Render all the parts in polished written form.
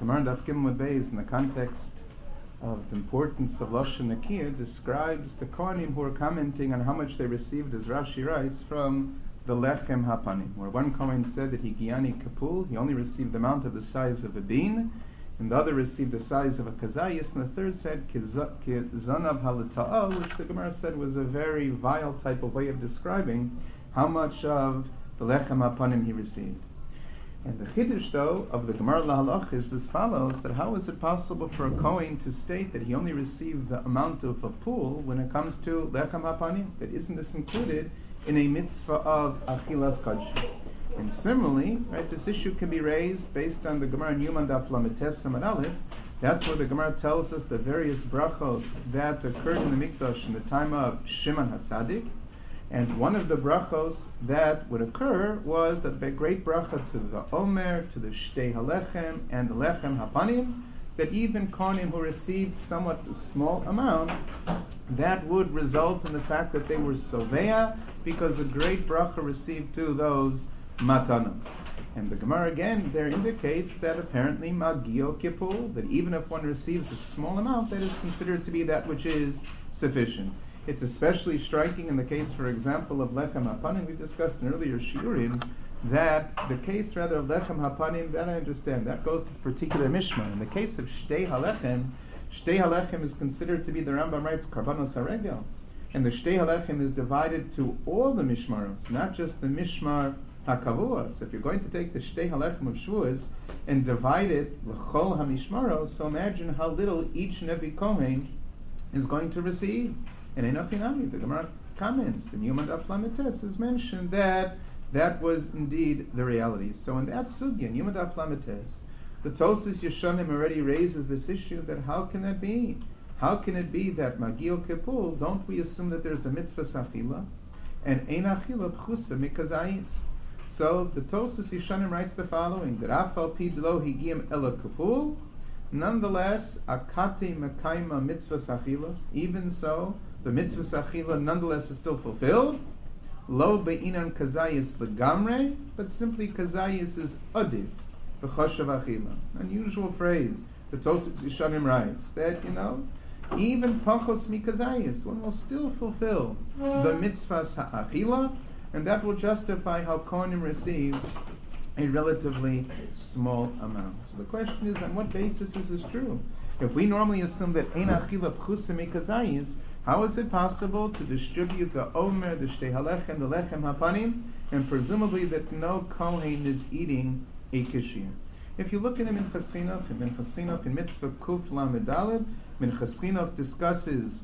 Gemara Daf Gimel Beis, in the context of the importance of Lashon Nakir, describes the Kohanim who are commenting on how much they received, as Rashi writes, from the Lechem Hapanim, where one Kohen said that he Giani Kapul, he only received the amount of the size of a bean, and the other received the size of a kazayis, and the third said Kizanav Halata'ah, which the Gemara said was a very vile type of way of describing how much of the Lechem Hapanim he received. And the Chiddush, though, of the Gemara Lahalach is as follows, that how is it possible for a Kohen to state that he only received the amount of a pool when it comes to Lechem HaPanim? That isn't this included in a mitzvah of Achilas Kodsh? And similarly, right, this issue can be raised based on the Gemara Yuman Daf Lametes Samad Aleph. That's where the Gemara tells us the various brachos that occurred in the Mikdash in the time of Shimon HaTzadik. And one of the brachos that would occur was that the great bracha to the Omer, to the Shtei Halechem, and the Lechem Hapanim, that even Kohanim who received somewhat small amount, that would result in the fact that they were Sovea, because a great bracha received to those Matanos. And the Gemara again there indicates that apparently Magio Kipul, that even if one receives a small amount, that is considered to be that which is sufficient. It's especially striking in the case, for example, of Lechem Hapanim. We discussed in earlier shiurim that the case rather of Lechem Hapanim, that I understand, that goes to the particular mishmar. In the case of Shtei Halechem is considered to be, the Rambam writes, Karbanos HaRegel. And the Shtei Halechem is divided to all the mishmaros, not just the mishmar HaKavua. So if you're going to take the Shtei Halechem of Shavuos and divide it l'chol HaMishmaros, so imagine how little each and every Kohen is going to receive. And Einachinami, the Gemara comments, and Yuman Daf Lametes is mentioned that that was indeed the reality. So in that sugya, in Yuman Daf Lametes, the Tosas Yeshanim already raises this issue that how can that be? How can it be that Magio Kipul, don't we assume that there's a mitzvah sachila, and Ein Achila B'chusa Mikazayis? So the Tosas Yeshanim writes the following, that Afal Pidlo Higim Ela Kipul, nonetheless, Akate Mekaima Mitzvah Sachila, even so, the mitzvah sachila nonetheless is still fulfilled. Lo be'inan kazayis legamre, but simply kazayis is adiv, v'choshav achila. Unusual phrase. The Tosas Yeshanim writes that, even pachos mikazayis, one will still fulfill the mitzvah sa'achila, and that will justify how Kohanim receive a relatively small amount. So the question is, on what basis is this true? If we normally assume that ein achila b'chusa mikazayis, how is it possible to distribute the Omer, the Shtei Halechem, the Lechem Hapanim, and presumably that no Kohen is eating a kishir? If you look at him in Chasinov, in Mitzvah Kuf Lamed Daled, Minchas Chinuch discusses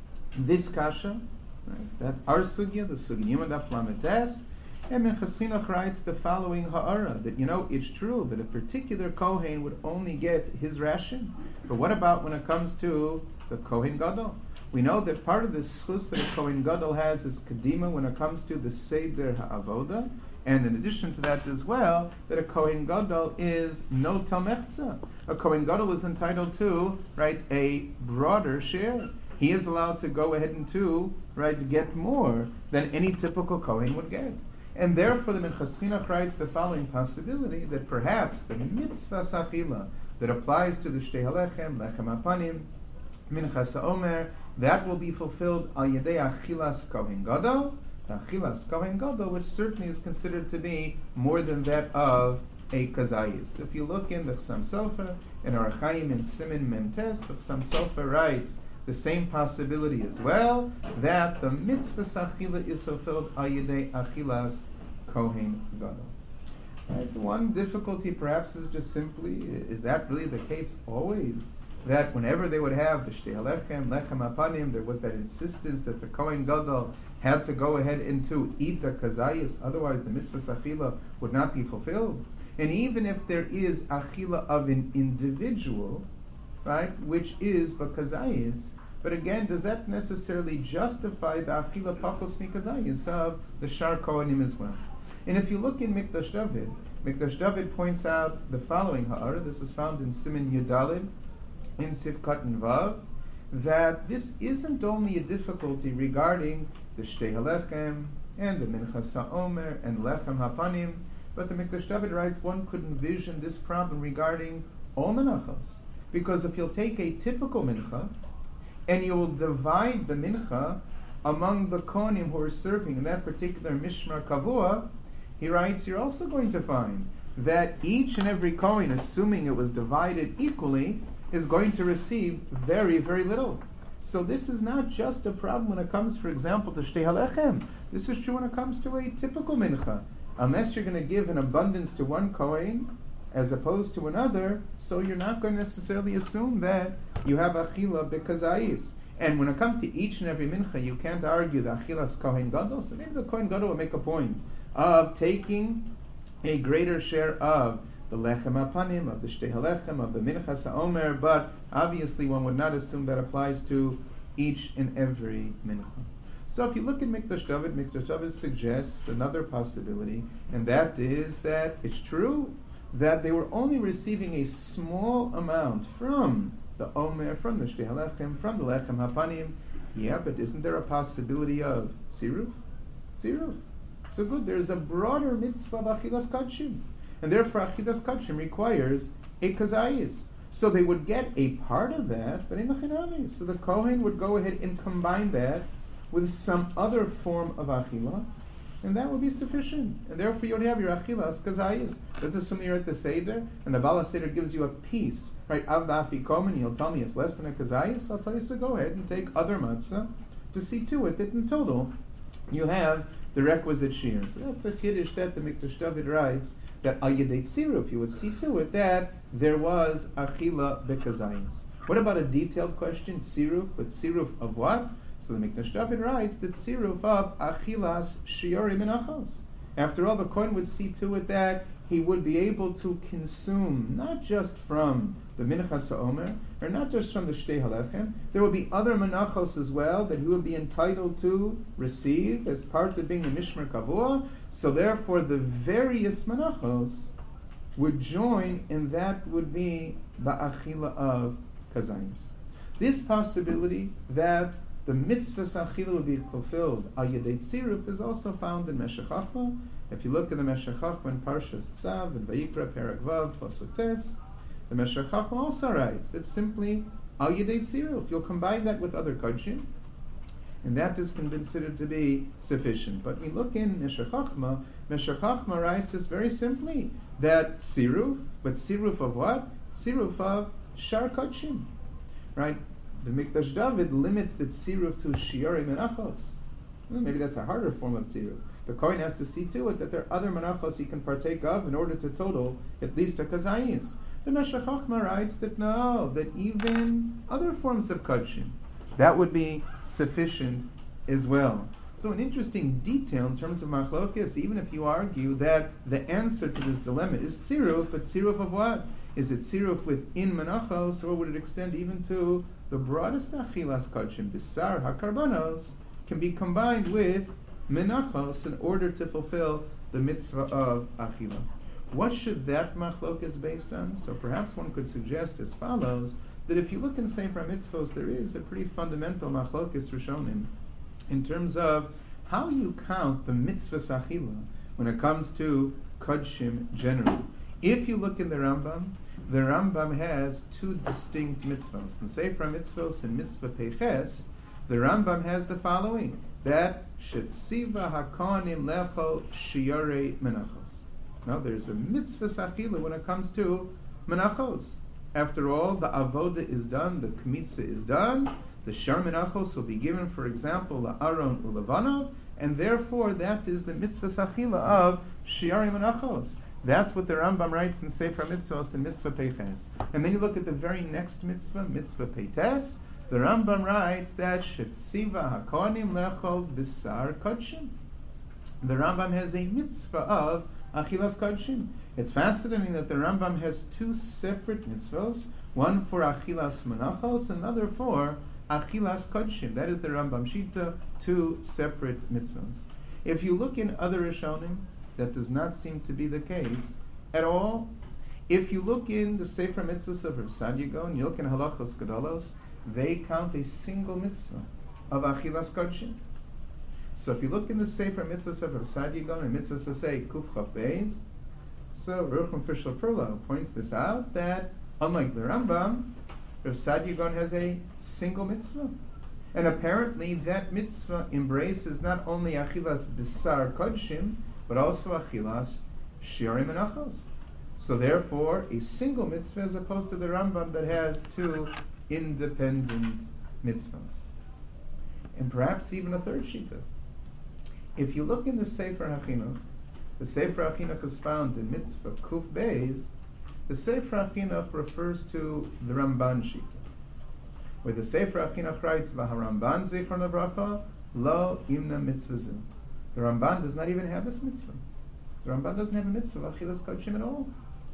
this kasha, right, that our sugya, the sugya Yimad Daf Lamed Tes, and Minchas Chinuch writes the following ha'ara, that it's true that a particular Kohen would only get his ration, but what about when it comes to the Kohen Gadol? We know that part of the schus that a Kohen Gadol has is kedima when it comes to the Seder HaAvoda, and in addition to that as well, that a Kohen Gadol is no tamechza. A Kohen Gadol is entitled to, right, a broader share. He is allowed to go ahead and to get more than any typical Kohen would get. And therefore the Minchas Chinuch writes the following possibility, that perhaps the mitzvah sachila that applies to the Shtei Halechem, Lechem Hapanim, Minchas HaOmer, that will be fulfilled al yedei achilas Kohen Gadol, the achilas Kohen Gadol, which certainly is considered to be more than that of a kazayis. If you look in the Chassam Sofer, in Orach Chaim, in Simin Memtes, the Chassam Sofer writes the same possibility as well, that the mitzvah sachila is fulfilled al yedei achilas Kohen Gadol. Right? The one difficulty perhaps is just simply, is that really the case always? That whenever they would have the Shtei Halechem, Lechem Hapanim, there was that insistence that the Kohen Gadol had to go ahead and to eat the kazayis, otherwise the mitzvah sachila would not be fulfilled. And even if there is achila of an individual, right, which is the kazayis, but again, does that necessarily justify the achila pachos mikazayis of the Shar Kohanim as well? And if you look in Mikdash David points out the following ha'ara, this is found in Simin Yudalid, in Sivkat and Vav, that this isn't only a difficulty regarding the Shtei Halechem and the Minchas HaOmer and Lechem Hapanim, but the Mikdash David writes one could envision this problem regarding All menachos. Because if you'll take a typical mincha, and you will divide the mincha among the kohanim who are serving in that particular mishmar kavua, he writes, you're also going to find that each and every kohen, assuming it was divided equally, is going to receive very, very little. So this is not just a problem when it comes, for example, to shtei halechem. This is true when it comes to a typical mincha. Unless you're going to give an abundance to one kohen as opposed to another, so you're not going to necessarily assume that you have achila bekazayis. And when it comes to each and every mincha, you can't argue the achilas kohen gadol. So maybe the kohen gadol will make a point of taking a greater share of the lechem hapanim, of the shtei halechem, of the minchas haomer, but obviously one would not assume that applies to each and every mincha. So if you look at Mikdash David suggests another possibility, and that is that it's true that they were only receiving a small amount from the omer, from the shtei halechem, from the lechem hapanim. Yeah, but isn't there a possibility of siruf? Siruf. So good, there's a broader mitzvah of achilas kachim. And therefore achilas kachim requires a kazayis. So they would get a part of that, but in achinami. So the kohen would go ahead and combine that with some other form of achila, and that would be sufficient. And therefore you would have your achilas kazayis. Let's assume you're at the Seder, and the Bala Seder gives you a piece, right, of the afikomen, you'll tell me it's less than a kazayis, I'll tell you, so go ahead and take other matzah to see to it that in total you have the requisite shear. So that's the chiddush that the Mikdash David writes, that al yedei tziruf, you would see to it that there was achila bekazayis. What about a detailed question, tziruf, but tziruf of what? So the Mikdash David writes that tziruf of achilas shiori menachos. After all, the kohen would see to it that he would be able to consume not just from the minchas ha'omer, or not just from the shtei halechem, there would be other menachos as well that he would be entitled to receive as part of being the mishmar kavua. So therefore the various menachos would join, and that would be the achila of kazayis. This possibility that the mitzvah achila would be fulfilled al yedei tziruf is also found in Meshech Chochmah. If you look at the Meshech Chochmah in Parshas Tzav and Vayikra Perek Vav Pasuk Tes, the Meshech Chochmah also writes that simply al yedei tziruf, you'll combine that with other kodshim, and that is considered to be sufficient. But we look in Meshech Chochmah writes just very simply that tziruf, but tziruf of what? Tziruf of shar kodshim, right? The Mikdash David limits the tziruf to shiori menachos. Well, maybe that's a harder form of tziruf. The kohen has to see to it that there are other menachos he can partake of in order to total at least a kazayis. The Meshech Chochmah writes that no, that even other forms of kodshim, that would be sufficient as well. So an interesting detail in terms of machlokes, even if you argue that the answer to this dilemma is tziruf, but tziruf of what? Is it tziruf within menachos, or would it extend even to the broadest achilas kodshim? Bisar hakarbanos can be combined with menachos in order to fulfill the mitzvah of achila. What should that machlokes based on? So perhaps one could suggest as follows, that if you look in Sefer Mitzvos, there is a pretty fundamental machlokes rishonim in terms of how you count the mitzvah achila when it comes to kodshim generally. If you look in the Rambam has two distinct mitzvahs. In Sefer Mitzvos and Mitzvah Peiches, the Rambam has the following, that Shetziva HaKohanim Lecho Shiorei Menachos. Now there's a mitzvah achila when it comes to menachos. After all, the avoda is done, the kmitza is done, the shar menachos will be given, for example, la Aaron ulevanov, and therefore that is the mitzvah achila of shiari menachos. That's what the Rambam writes in Sefer Mitzvos and Mitzvah Peiches. And then you look at the very next mitzvah, Mitzvah Peites, the Rambam writes that Shetziva HaKohanim Lechol Bisar Kodshim. The Rambam has a mitzvah of Achilas Kodshim. It's fascinating that the Rambam has two separate mitzvahs, one for Achilas Menachos, another for Achilas Kodshim. That is the Rambam Shita, two separate mitzvahs. If you look in other Rishonim, that does not seem to be the case at all. If you look in the Sefer Mitzvahs of Rav Sadia Gaon, you look in Halachos Gedolos, they count a single mitzvah of Achilas Kodshim. So if you look in the Sefer Mitzvahs of Rav Sadia Gaon and Mitzvahs say Kuf Chav Beis, so Rucham Fischler Perla points this out, that Unlike the Rambam, Rav Saadia Gaon has a single mitzvah. And apparently that mitzvah embraces not only achilas bisar kodshim, but also achilas shirim and achos. So therefore, a single mitzvah as opposed to the Rambam that has two independent mitzvahs. And perhaps even a third shita. If you look in the Sefer HaChinuch, the Sefer HaChinuch is found in Mitzvah Kuf Beis. The Sefer HaChinuch refers to the Ramban shita, where the Sefer HaChinuch writes, "V'haramban zichron levracha lo imna mitzvah." The Ramban does not even have this mitzvah. The Ramban doesn't have a mitzvah of achilas kodshim at all.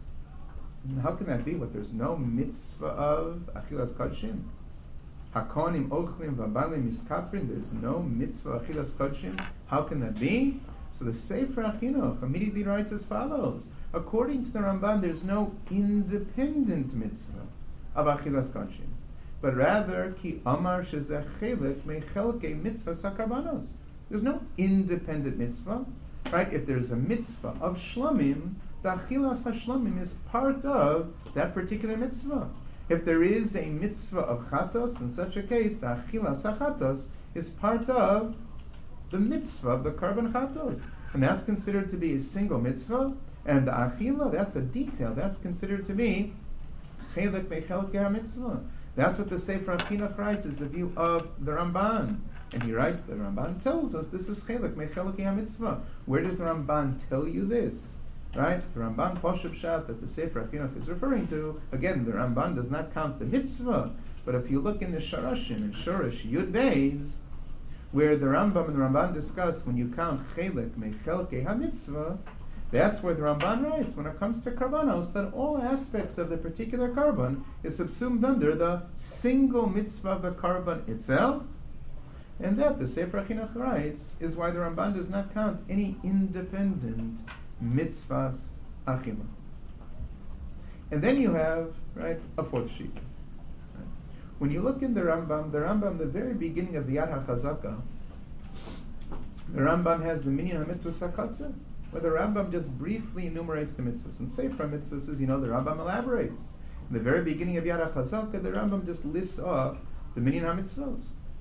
And how can that be? What, there's no mitzvah of achilas kodshim? Hakonim ochlim v'abalim miskaprin. There's no mitzvah of achilas kodshim. How can that be? So the Sefer HaChinuch immediately writes as follows: according to the Ramban, there's no independent mitzvah of achilas kodshim, but rather ki amar shezeh chelik mechelkei mitzvah sakarbanos. There's no independent mitzvah, right? If there's a mitzvah of shlamim, the achilas hashlamim is part of that particular mitzvah. If there is a mitzvah of chatos, in such a case, the achilas hachatos is part of the mitzvah of the karban chatos, and that's considered to be a single mitzvah. And the achila, that's a detail. That's considered to be chelik mechelkei mitzvah. That's what the Sefer HaChinuch writes, is the view of the Ramban. And he writes, the Ramban tells us this is chelik mechelkei mitzvah. Where does the Ramban tell you this? Right? The Ramban Poshup Shat that the Sefer HaChinuch is referring to, again, the Ramban does not count the mitzvah, but if you look in the Sharashim, in Shorish Yud Beis, where the Rambam and the Ramban discuss when you count chelik mechelkei mitzvah, that's where the Ramban writes, when it comes to karbanos, that all aspects of the particular karban is subsumed under the single mitzvah of the karban itself. And that, the Sefer HaChinuch writes, is why the Ramban does not count any independent mitzvahs achila. And then you have, right, a fourth sheet. Right? When you look in the Rambam, the very beginning of the Yad HaChazaka, the Rambam has the minyan ha-mitzvah sakatza, where the Rambam just briefly enumerates the mitzvahs. And Sefer mitzvahs, as you know, the Rambam elaborates. In the very beginning of Yad HaChazaka, the Rambam just lists off the minyan ha-mitzvahs.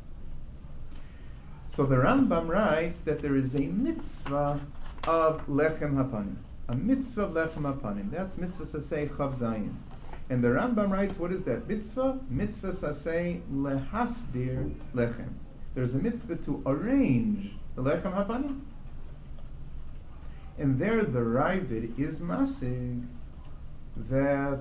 So the Rambam writes that there is a mitzvah of lechem hapanim, a mitzvah of lechem hapanim. That's mitzvah sasei chav zayin. And the Rambam writes, what is that mitzvah? Mitzvah sasei lehasdir lechem. There's a mitzvah to arrange the lechem hapanim. And there the Ravid is masig that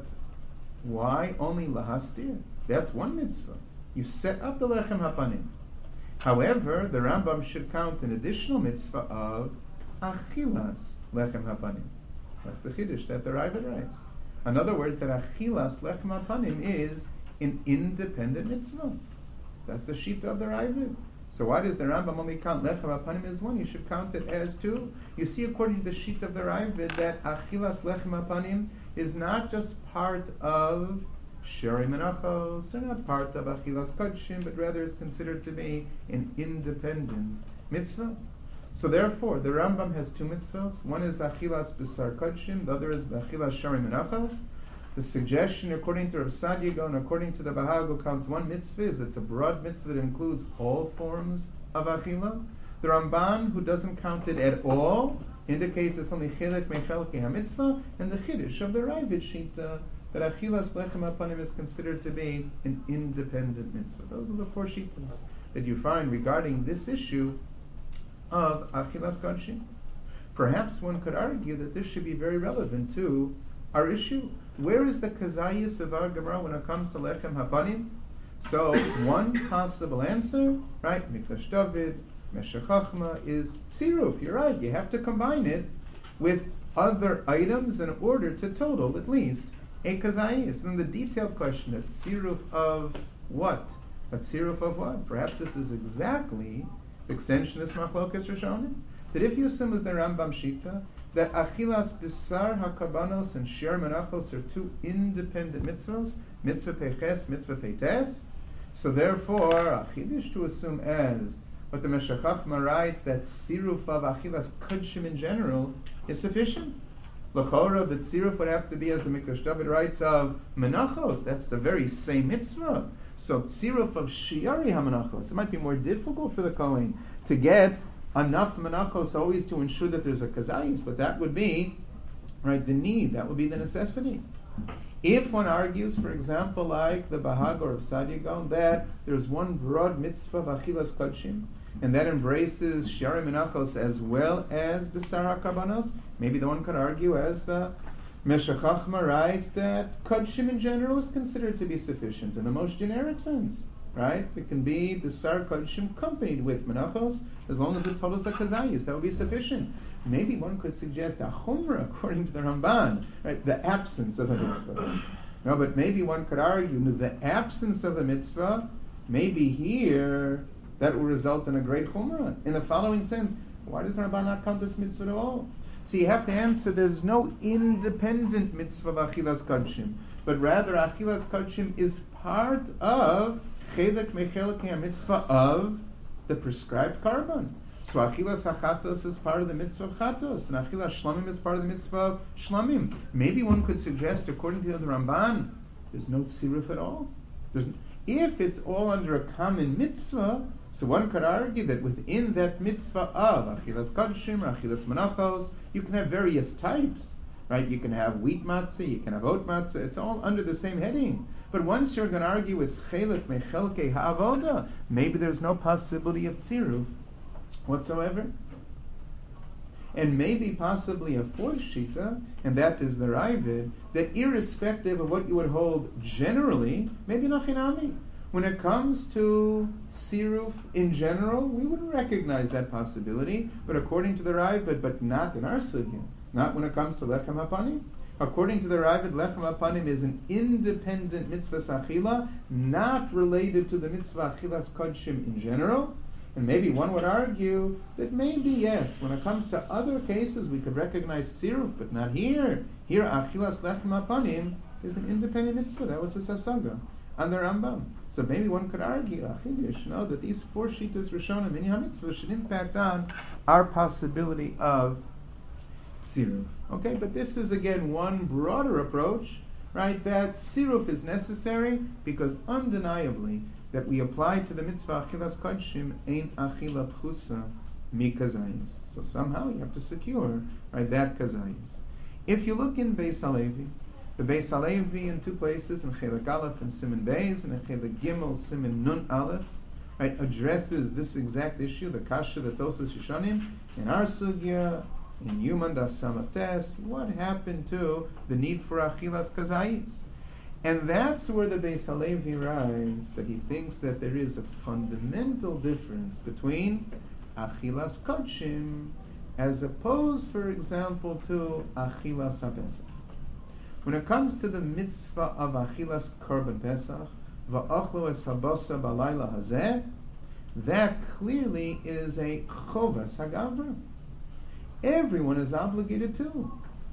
why only lahastir? That's one mitzvah. You set up the lechem hapanim. However, the Rambam should count an additional mitzvah of achilas lechem hapanim. That's the chiddush that the Ravid writes. In other words, that achilas lechem hapanim is an independent mitzvah. That's the shita of the Ravid. So why does the Rambam only count lechem hapanim as one? You should count it as two. You see, according to the shita of the Ravid, that achilas lechem hapanim is not just part of Shirim and Achos, they're not part of Achilas Kodshim, but rather is considered to be an independent mitzvah. So therefore, the Rambam has two mitzvahs. One is Achilas B'sar Kodshim, the other is Achilas Shirim and Achos. The suggestion, according to Rav Saadia Gaon, according to the Bahag, counts one mitzvah, is it's a broad mitzvah that includes all forms of Achila. The Ramban, who doesn't count it at all, indicates it's only Chelek Mechelkei HaMitzvah, and the Chiddush of the Ravid Shita, that achilas lechem hapanim is considered to be an independent mitzvah. Those are the four shitas that you find regarding this issue of achilas kodshim. Perhaps one could argue that this should be very relevant to our issue. Where is the kazayis of our Gemara when it comes to lechem hapanim? So one possible answer, right, Mikdash David, Meshech Chachma, is tziruf. You're right, you have to combine it with other items in order to total at least a kazayis. Then the detailed question, a tziruf of what? A tziruf of what? Perhaps this is exactly the extension of this machlokas Rishonim. That if you assume as the Rambam Shita, that achilas bisar hakabanos and shir menachos are two independent mitzvahs, mitzvah peches, mitzvah peites, so therefore, achidish to assume as what the Meshech Chachma writes, that tziruf of achilas kodshim in general is sufficient. L'chora, the tziruf would have to be, as the Mikdash David writes, of menachos. That's the very same mitzvah. So tziruf of shiari ha-menachos. It might be more difficult for the Kohen to get enough menachos always to ensure that there's a kazayis, but that would be, right, the need. That would be the necessity. If one argues, for example, like the Bahag or of Sadia Gaon, that there's one broad mitzvah of achilas kodshim, and that embraces shiari menachos as well as b'sar hakabanos, maybe the one could argue, as the Meshech Chochma writes, that kodshim in general is considered to be sufficient in the most generic sense, right? It can be b'sar kodshim accompanied with menachos, as long as it told us a kazayis, that would be sufficient. Maybe one could suggest a chumrah according to the Ramban, right? The absence of a mitzvah. No, but maybe one could argue the absence of a mitzvah, maybe here that will result in a great chumrah. In the following sense, why does the Ramban not count this mitzvah at all? So you have to answer, there's no independent mitzvah of achilas kodshim, but rather achilas kodshim is part of chelek mechelek mitzvah of the prescribed karban. So achilas achatos is part of the mitzvah of chatos, and achilas shlamim is part of the mitzvah of shlamim. Maybe one could suggest, according to the Ramban, there's no tziruf at all. If it's all under a common mitzvah, so one could argue that within that mitzvah of achilas kodshim or achilas menachos, you can have various types, right? You can have wheat matzah, you can have oat matzah. It's all under the same heading. But once you're going to argue it's chelek mechelkei ha'avoda, maybe there's no possibility of tziruf whatsoever. And maybe possibly a fourth shita, and that is the Ravid, that irrespective of what you would hold generally, maybe nachinami, when it comes to siruf in general, we would recognize that possibility, but according to the Ravid, but not in our sugya, not when it comes to lechem hapanim. According to the Ravid, lechem hapanim is an independent mitzvah achila, not related to the mitzvah achilas kodshim in general. And maybe one would argue that maybe yes, when it comes to other cases we could recognize siruf, but not here. Here achilas lechem hapanim is an independent mitzvah. That was the sasaga on the Rambam. So maybe one could argue, that these four shitas rishonim in mitzvah should impact on our possibility of siruf. Okay, but this is again one broader approach, right? That siruf is necessary because undeniably that we apply to the mitzvah achilas kodshim ein achila pchusa mi kazayis. So somehow you have to secure, right, that kazayis. If you look in Beis Halevi, the Beis Halevi in two places, in Chelek Aleph and Siman Beis, and in Chelek Gimel Siman Nun Aleph, right, addresses this exact issue, the kasha, the Tosas Yishanim, in our sugya, in Yuman Daf Samates, what happened to the need for achilas kazayis? And that's where the Beis Halevi writes that he thinks that there is a fundamental difference between achilas kodshim as opposed, for example, to achilas haPesach. When it comes to the mitzvah of achilas korban Pesach, va'achlo es habasa balayla hazeh, that clearly is a chovas hagavra. Everyone is obligated to.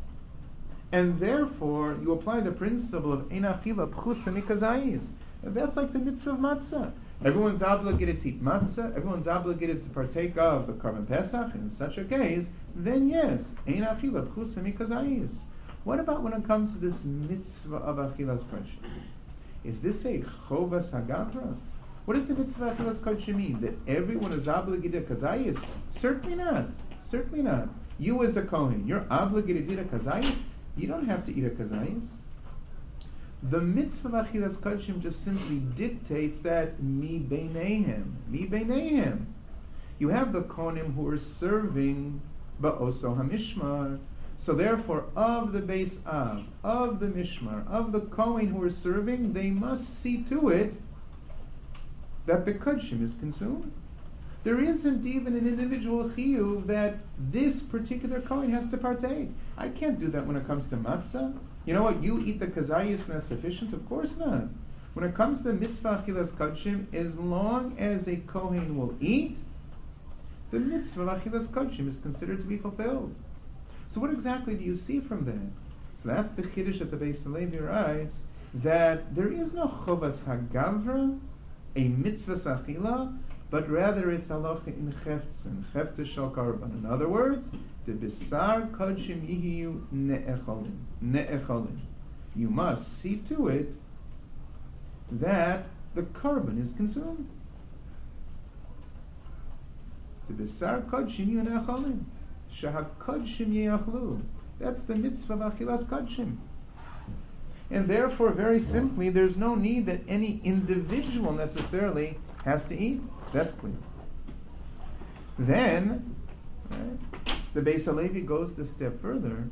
And therefore, you apply the principle of ein achila pchusa mikazayis. And that's like the mitzvah of matzah. Everyone's obligated to eat matzah. Everyone's obligated to partake of the korban Pesach. And in such a case, then yes, ein achila pchusa mikazayis. What about when it comes to this mitzvah of achilas kodshim? Is this a chovas hagavra? What does the mitzvah of achilas kodshim mean? That everyone is obligated to kazayis? Certainly not. Certainly not. You as a kohen, you're obligated to eat a kazayis. You don't have to eat a kazayis. The mitzvah of achilas kodshim just simply dictates that mi beinehem. You have the kohanim who are serving ba'oso hamishmar. So therefore, of the Beis Av, of the Mishmar, of the Kohen who are serving, they must see to it that the Kodshim is consumed. There isn't even an individual chiyuv that this particular Kohen has to partake. I can't do that when it comes to matzah. You know what? You eat the kazayis and that's sufficient? Of course not. When it comes to the mitzvah achilas kodshim, as long as a Kohen will eat, the mitzvah achilas kodshim is considered to be fulfilled. So what exactly do you see from that? So that's the chiddush that the Beis Halevi writes, that there is no chovas hagavra, a mitzvah achila, but rather it's halacha in cheftzin, cheftzis shel karban. In other words, The bisar kodshim yihiyu ne'echolim. Ne'echolim. You must see to it that the carbon is consumed. The bisar kodshim yihiyu ne'echolim. Shahak kodshim ye'achlu. That's the mitzvah of achilas kodshim. And therefore, very simply, there's no need that any individual necessarily has to eat. That's clear. Then, right, the Beis Halevi goes a step further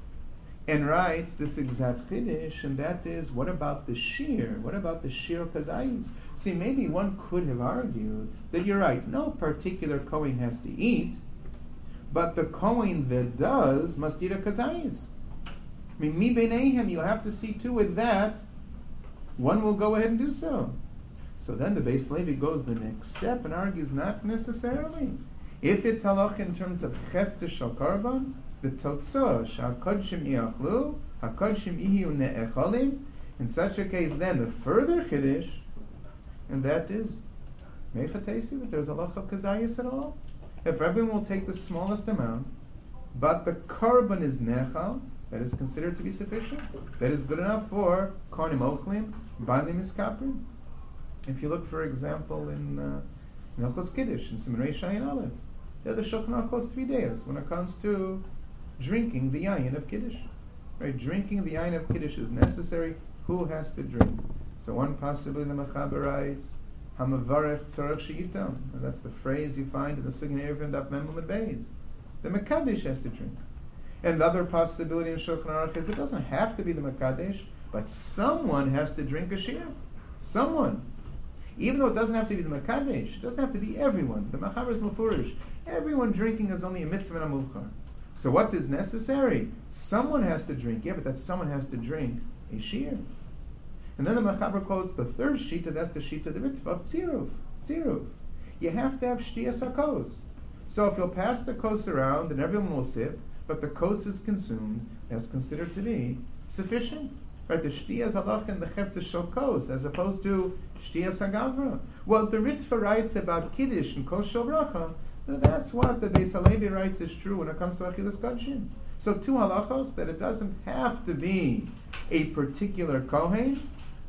and writes this exact chiddush, and that is, what about the shear? What about the shear kazayis? See, maybe one could have argued that you're right, no particular Kohen has to eat, but the Kohen that does must eat a kazayis. I mean, mi beinehem, you have to see to it that one will go ahead and do so. So then the Beis Halevi goes the next step and argues not necessarily. If it's halach in terms of hefter shel karban, the totzah sha'kodshim yachlu, ha'kodshim ihiyu ne'echolim, in such a case then the further chiddush, and that is mechatesi, that there's halach of kazayis at all. If everyone will take the smallest amount, but the karban is nechal, that is considered to be sufficient. That is good enough for kohanim ochlim, balim iskaprim. If you look, for example, in Hilchos Kiddush, in Siman Reish Ayin Aleph, there the Shulchan Aruch quotes 3 days when it comes to drinking the yayin of Kiddush. Right, drinking the yayin of Kiddush is necessary. Who has to drink? So one possibly the Mechaber writes, Hamavarech tzarech she'itam. And that's the phrase you find in the Signei Eruvin Daf Mem Lamed Beis. The Mekadesh has to drink. And the other possibility in Shulchan Aruch is it doesn't have to be the Mekadesh, but someone has to drink a shir. Someone. Even though it doesn't have to be the Mekadesh, it doesn't have to be everyone. The Mechaber is Mufurish. Everyone drinking is only a mitzvah and a muvchar. So what is necessary? Someone has to drink. Yeah, but that someone has to drink a shir. And then the Mechaber quotes the third shita, that's the shita, the Ritva of Tziruv. Tziruv. You have to have shtiyas hakos. So if you'll pass the kos around and everyone will sip, but the kos is consumed, that's considered to be sufficient. Right, the shtiyas halach and the hefter shel kos, as opposed to shtiyas hagavra. Well, the Ritva writes about kiddush and kos shel bracha. That's what the Beis Halevi writes is true when it comes to achilas kodshim. So 2 halachos, that it doesn't have to be a particular kohen,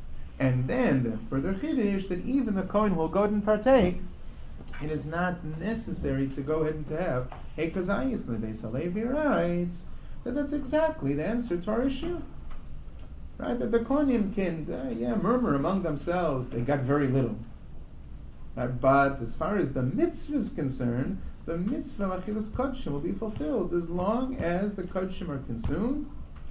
and then the further chiddush that even the kohen will go and partake. It is not necessary to go ahead and to have a kazayis. The Beis Halevi writes that that's exactly the answer to our issue. Right, that the kohanim can murmur among themselves, they got very little. But as far as the mitzvah is concerned, the mitzvah of achilas kodshim will be fulfilled as long as the kodshim are consumed,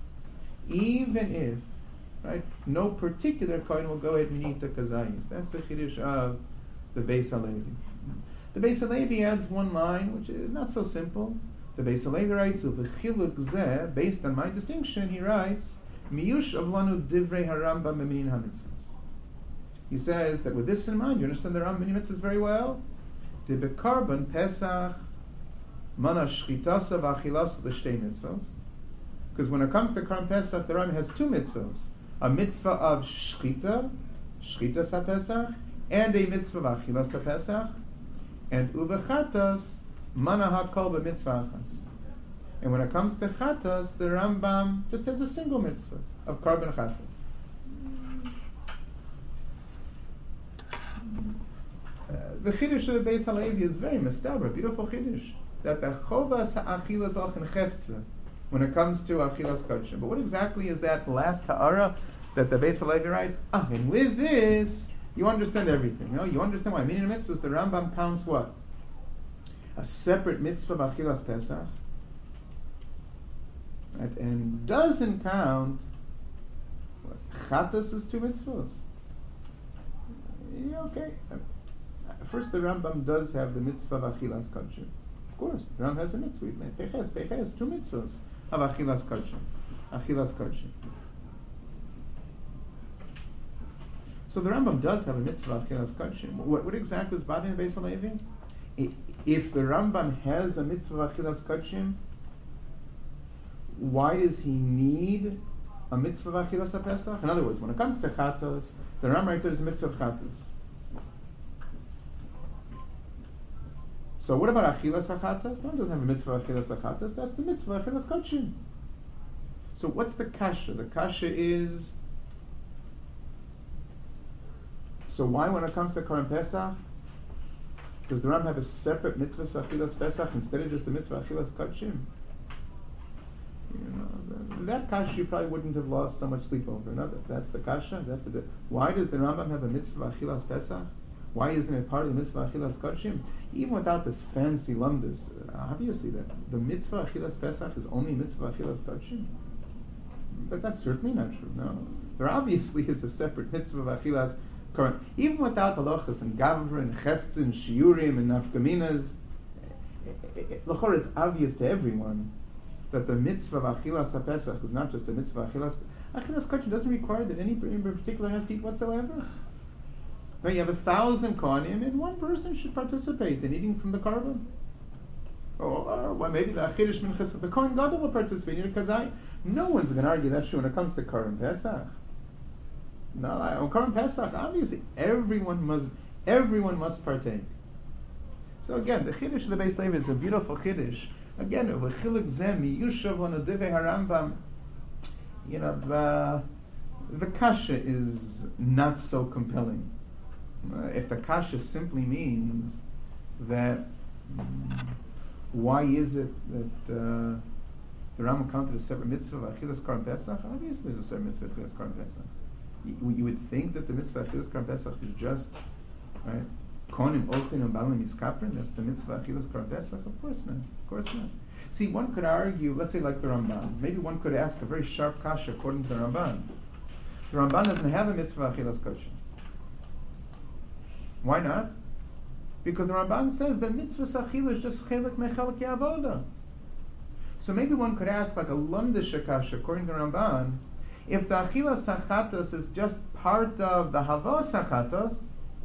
even if, right, no particular kohen will go ahead and eat the kazayis. That's the chiddush of the Beis Halevi. The Beis Halevi adds one line, which is not so simple. The Beis Halevi writes, "V'chiluk zeh," based on my distinction, he writes, "Miyush avlanu divrei harambam b'minin hamitzvos." He says that with this in mind, you understand the Rambam mitzvahs very well. De bekarban pesach mana shchitasa v'achilas l'shtei mitzvos. Because when it comes to Karban Pesach, the Rambam has 2 mitzvos: a mitzvah of shchita, shchitas haPesach, and a mitzvah of achilas haPesach. And ubechatas mana hakol b'mitzvah achas. And when it comes to chatas, the Rambam just has a single mitzvah of karban chatas. The chiddush of the Beis Halevi is very mistaber, beautiful chiddush, that the chovas ha'achilas alchen cheftze when it comes to achilas kodshim. But what exactly is that last ha'ara that the Beis Halevi writes? And with this, you understand everything. You know, you understand why. Meaning mitzvahs, the Rambam counts what? A separate mitzvah of achilas Pesach, right? And doesn't count what? Chatas is 2 mitzvahs. Yeah, okay. First, the Rambam does have the mitzvah of achilas kodshim. Of course, the Rambam has a mitzvah. Peches has 2 mitzvahs of achilas kodshim. Achilas kodshim. So the Rambam does have a mitzvah of achilas kodshim. What exactly is bothering the Beis Halevi? If the Rambam has a mitzvah of achilas kodshim, why does he need a mitzvah of achilas haPesach? In other words, when it comes to chatos, the Rambam writes there's a mitzvah of chatos. So what about achilas achatas? No one doesn't have a mitzvah achilas achatas. That's the mitzvah achilas kodshim. So what's the kasha? The kasha is, so why when it comes to Korban Pesach, does the Ram have a separate mitzvah achilas Pesach instead of just the mitzvah achilas kodshim? That kasha you probably wouldn't have lost so much sleep over. No, that's the kasha. Why does the Rambam have a mitzvah achilas Pesach? Why isn't it part of the mitzvah achilas kodshim? Even without this fancy lumdus, obviously that the mitzvah achilas Pesach is only mitzvah achilas kodshim. But that's certainly not true. No, there obviously is a separate mitzvah of achilas korban. Even without halachas and gavra and cheftzin and shiurim and nafkaminas, it's obvious to everyone that the mitzvah of achilas Pesach is not just a mitzvah achilas kodshim. Doesn't require that any in particular has to eat whatsoever. Now you have 1,000 kohanim, and one person should participate in eating from the korban. Or well, maybe the achidish minchas, the kohen gadol will participate in it, because no one's going to argue that's true when it comes to Korban Pesach. No, on Korban Pesach, obviously everyone must partake. So again, the chiddush of the Beis Levi is a beautiful chiddush. Again, v'chiluk zem yushav l'nadivei harambam. The kasha is not so compelling. If the kasha simply means that, why is it that the Rambam counted a separate mitzvah of achilas Korban Pesach? Obviously, there's a separate mitzvah of achilas Korban Pesach. You would think that the mitzvah of achilas Korban Pesach is just right. Konim ochlin and balim miskaprin. That's the mitzvah of achilas Korban Pesach. Of course not. Of course not. See, one could argue. Let's say like the Ramban. Maybe one could ask a very sharp kasha according to the Ramban. The Ramban doesn't have a mitzvah of achilas kodshim. Why not? Because the Ramban says that mitzvah achila is just chelik mechalek avoda. So maybe one could ask like a lumdish kasha according to Ramban, if the achilas sachatos is just part of the havos sachatos,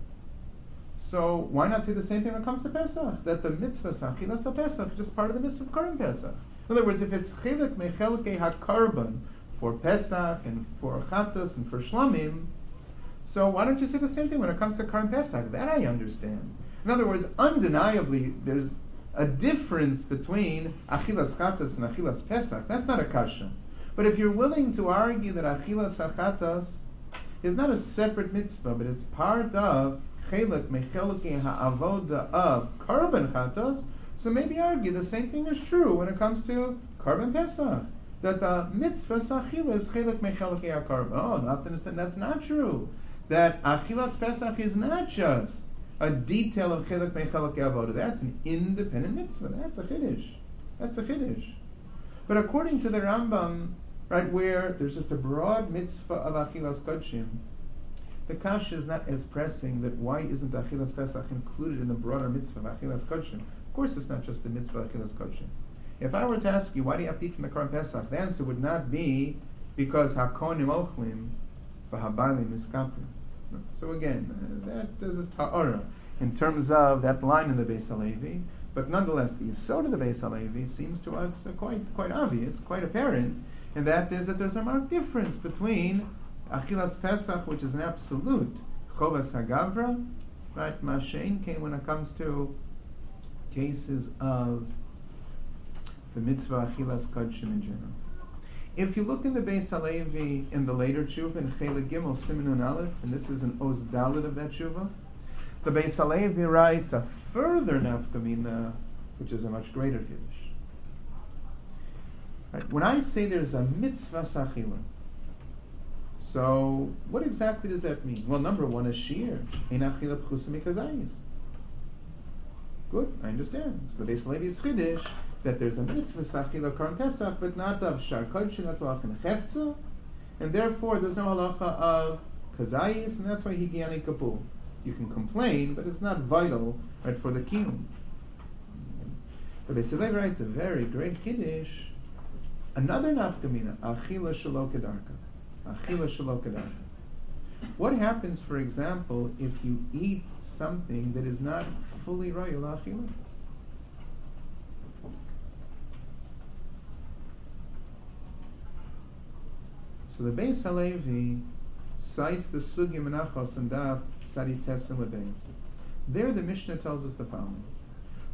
so why not say the same thing when it comes to Pesach? That the mitzvah achilas Pesach is just part of the mitzvah of Korban Pesach. In other words, if it's chelik mechalek hakarban for Pesach and for chatos and for shlamim, so why don't you say the same thing when it comes to Korban Pesach? That I understand. In other words, undeniably, there's a difference between achilas chatas and achilas Pesach. That's not a kasha. But if you're willing to argue that achilas chatas is not a separate mitzvah, but it's part of chelik mechelki ha'avoda of Korban chatas, so maybe argue the same thing is true when it comes to Korban Pesach. That the mitzvah achilas is chelik mechelki ha'korban. Oh, no, I have to understand that's not true. That achilas Pesach is not just a detail of chelik mechalak avoda. That's an independent mitzvah. That's a chiddush. That's a chiddush. But according to the Rambam, right, where there's just a broad mitzvah of achilas kodshim, the kasha is not as pressing that why isn't achilas Pesach included in the broader mitzvah of achilas kodshim? Of course, it's not just the mitzvah of achilas kodshim. If I were to ask you why do you have to eat from the Korban Pesach, the answer would not be because hakonim ochlim v'habalim miskaprim. So again, that is a ta'ara in terms of that line in the Beis Halevi, but nonetheless, the yesod of the Beis Halevi seems to us quite obvious, quite apparent, and that is that there's a marked difference between achilas Pesach, which is an absolute chovas hagavra, right? Mashein came when it comes to cases of the mitzvah achilas kodshim in general. If you look in the Beis Halevi in the later tshuva, in Chelik Gimel Simanun Aleph, and this is an Oz Dalet of that tshuva, the Beis Halevi writes a further nafkamina, which is a much greater chiddush. Right. When I say there's a mitzvah sachila, so what exactly does that mean? Well, number one is shir. Ein achila pchusa mikazayis. Good, I understand. So the Beis Halevi is chiddush that there's a mitzvah sachila Korban Pesach, but not of shar kodshim. That's halacha in chefza, and therefore there's no halacha of kazayis, and that's why higiani kapul. You can complain, but it's not vital, right, for the kiyum. The Beis Halevi writes a very great chiddush. Another nafkamina, achila shelo kedarka. Achila shelo kedarka. What happens, for example, if you eat something that is not fully royal achila? So the Beis Halevi cites the Sugya Menachos and Daf Sadi Tesem Lebeis. There the Mishnah tells us the following.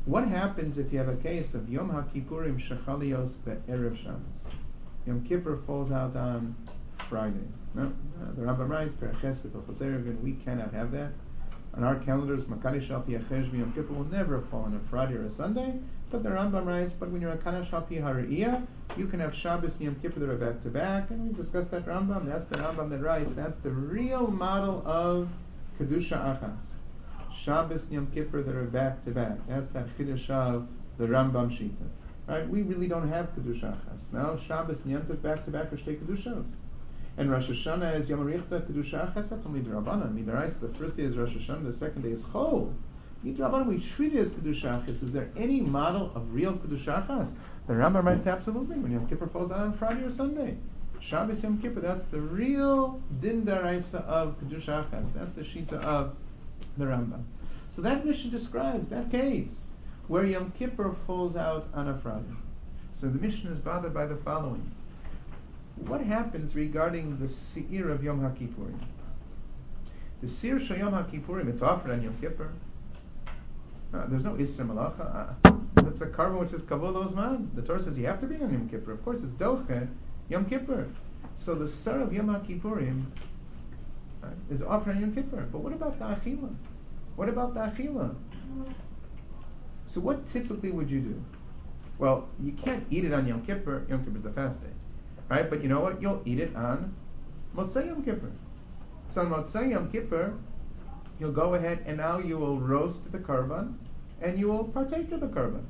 What happens if you have a case of Yom HaKippurim Shechalios Be'erev Shabbos? Yom Kippur falls out on Friday. No, the Rambam writes, we cannot have that. On our calendars, Makadish Al Pi HaCheshvi Yom Kippur will never fall on a Friday or a Sunday. But the Rambam writes, but when you're a Makadish Al Pi HaRe'iyah, you can have Shabbos and Yom Kippur that are back to back. And we discussed that Rambam. That's the Rambam that writes. That's the real model of Kedusha Achas. Shabbos and Yom Kippur that are back to back. That's that Chiddush of the Rambam Shita. Right? We really don't have Kedusha Achas. Now Shabbos and Yom Tov back to back are Shtei Kedushos. And Rosh Hashanah is Yom Richter Kedusha Achas. That's only D'Rabbanan. Midaraisa, the first day is Rosh Hashanah, the second day is Chol. Midrabanan, we treat it as Kedusha Achas. Is there any model of real Kedusha Achas? The Rambam writes absolutely. When Yom Kippur falls out on Friday or Sunday, Shabbos Yom Kippur, that's the real Din Daraisa of Kedusha Achas. That's the Shita of the Rambam. So that mission describes that case where Yom Kippur falls out on a Friday. So the mission is bothered by the following. What happens regarding the Seir of Yom HaKippurim? The Seir Shel Yom HaKippurim, it's offered on Yom Kippur. There's no Isser Malacha. It's a carbon which is Kavod Ozman. The Torah says you have to be on Yom Kippur. Of course, it's Doche, Yom Kippur. So the Seir of Yom HaKippurim is offered on Yom Kippur. But what about the Achila? What about the Achila? So what typically would you do? Well, you can't eat it on Yom Kippur. Yom Kippur is a fast day. Right? But you know what? You'll eat it on Motzei Yom Kippur. So on Motzei Yom Kippur, you'll go ahead and now you will roast the korban and you will partake of the korban.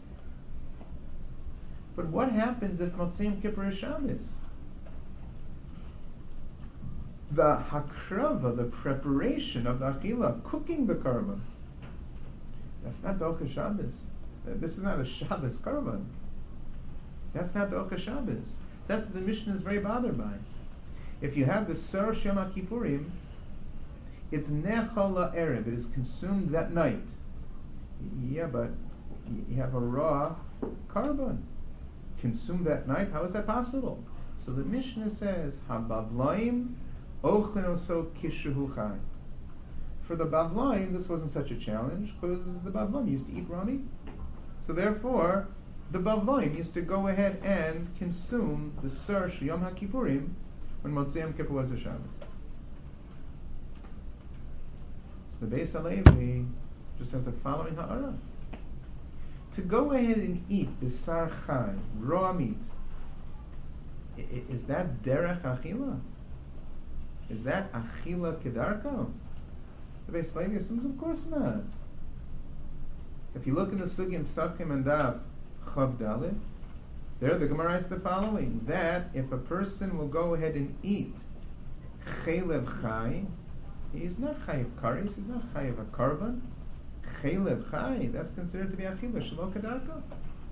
But what happens if Motzei Yom Kippur is Shabbos? The hakrava, the preparation of the achila, cooking the korban, that's not Doche Shabbos. This is not a Shabbos korban. That's not Doche Shabbos. That's what the Mishnah is very bothered by. If you have the Ser Yom HaKippurim, it's Nechal La'erev. It is consumed that night. Yeah, but you have a raw korban consumed that night. How is that possible? So the Mishnah says, Habavlaim Ochlin Oso Kishuhu Chai. For the Bavlaim, this wasn't such a challenge because the Bavlaim used to eat raw meat. So therefore, the Bavlaim used to go ahead and consume the Ser Shel Yom HaKippurim when Motzei Yom Kippur was a Shabbos. So the Beis HaLevi just has a following ha'ara. To go ahead and eat Bisar Chai, raw meat, is that Derech Achila? Is that Achila Kedarko? The Beis HaLevi assumes, of course not. If you look in the Sugim Psachim and Daf Chav Dalet, there the Gemara writes the following: that if a person will go ahead and eat Chelev Chai, he's not Chayiv Karis, he's not Chayiv a Karban. Chelev Chai, that's considered to be Achila Shelo Kedarko.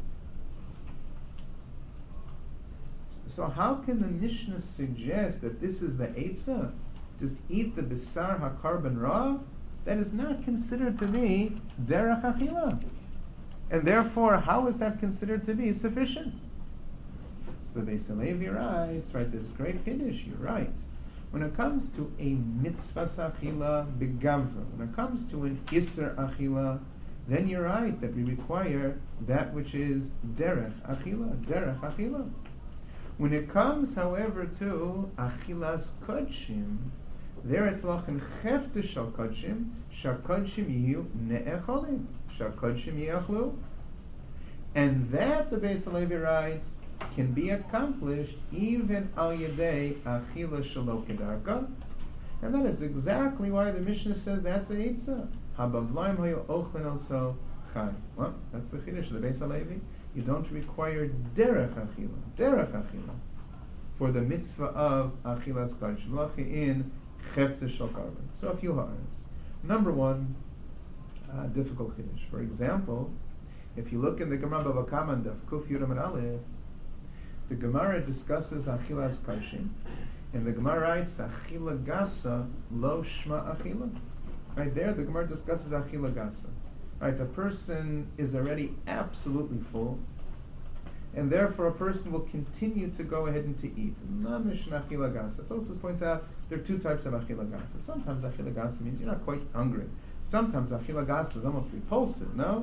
So how can the Mishnah suggest that this is the Eitzah? Just eat the Bisar HaKarban raw? That is not considered to be Derech Achila. And therefore, how is that considered to be sufficient? So the Beis HaLevi writes, right, this great Kiddush, you're right. When it comes to a mitzvah achila begavra, when it comes to an Isser Achila, then you're right that we require that which is Derech Achila. When it comes, however, to Achilas Kodshim, there it's Lachan Chefte Shal Kodshim, Shakodshim Yihu Ne'echolim, Shakodshim Yiachlu. And that, the Beis HaLevi writes, can be accomplished even al yedei achila shelo kedarka, and that is exactly why the Mishnah says that's the eitzah. Habavlaim hayu ochlin also chai. Well, that's the chiddush of the Beis HaLevi. You don't require derech achila, for the mitzvah of achilas kodshim lachi in chefte shel karban. So a few ha'aras. Number one, difficult chiddush. For example, if you look in the Gemara Bava Kama Daf Kuf Yudam and Aleph, the Gemara discusses achilas kodshim, and the Gemara writes achila gasa lo shma achila. Right there, the Gemara discusses achila gasa. Right, the person is already absolutely full, and therefore a person will continue to go ahead and to eat. Mamish achila gasa. Tosfos points out there are two types of achila gasa. Sometimes achila gasa means you're not quite hungry. Sometimes achila gasa is almost repulsive. No,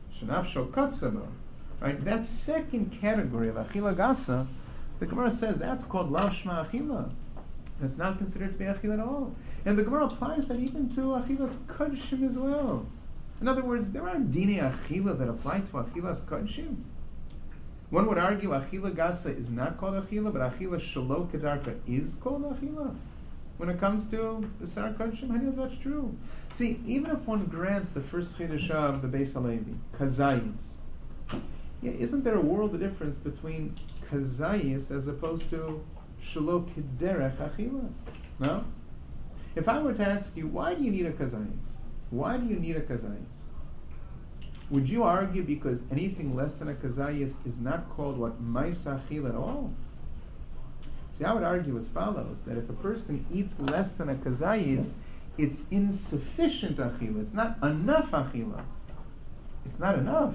Shenafsho katsaba. Right? That second category of achila gasa, the Gemara says that's called lashma achila. It's not considered to be achila at all. And the Gemara applies that even to achilas kodshim as well. In other words, there are dini achila that apply to achilas kodshim. One would argue achila gasa is not called achila, but achila shalo kedarka is called achila. When it comes to the Sar Kodshim, how do you know that's true? See, even if one grants the first Chiddush of the Beis Halevi, Kazayis, isn't there a world of difference between Kazayis as opposed to Shalo Kederech Achila? No? If I were to ask you, why do you need a Kazayis? Why do you need a Kazayis? Would you argue because anything less than a Kazayis is not called what Maisa Achila at all? See, I would argue as follows, that if a person eats less than a kazayis, it's insufficient achila. It's not enough achila. It's not enough.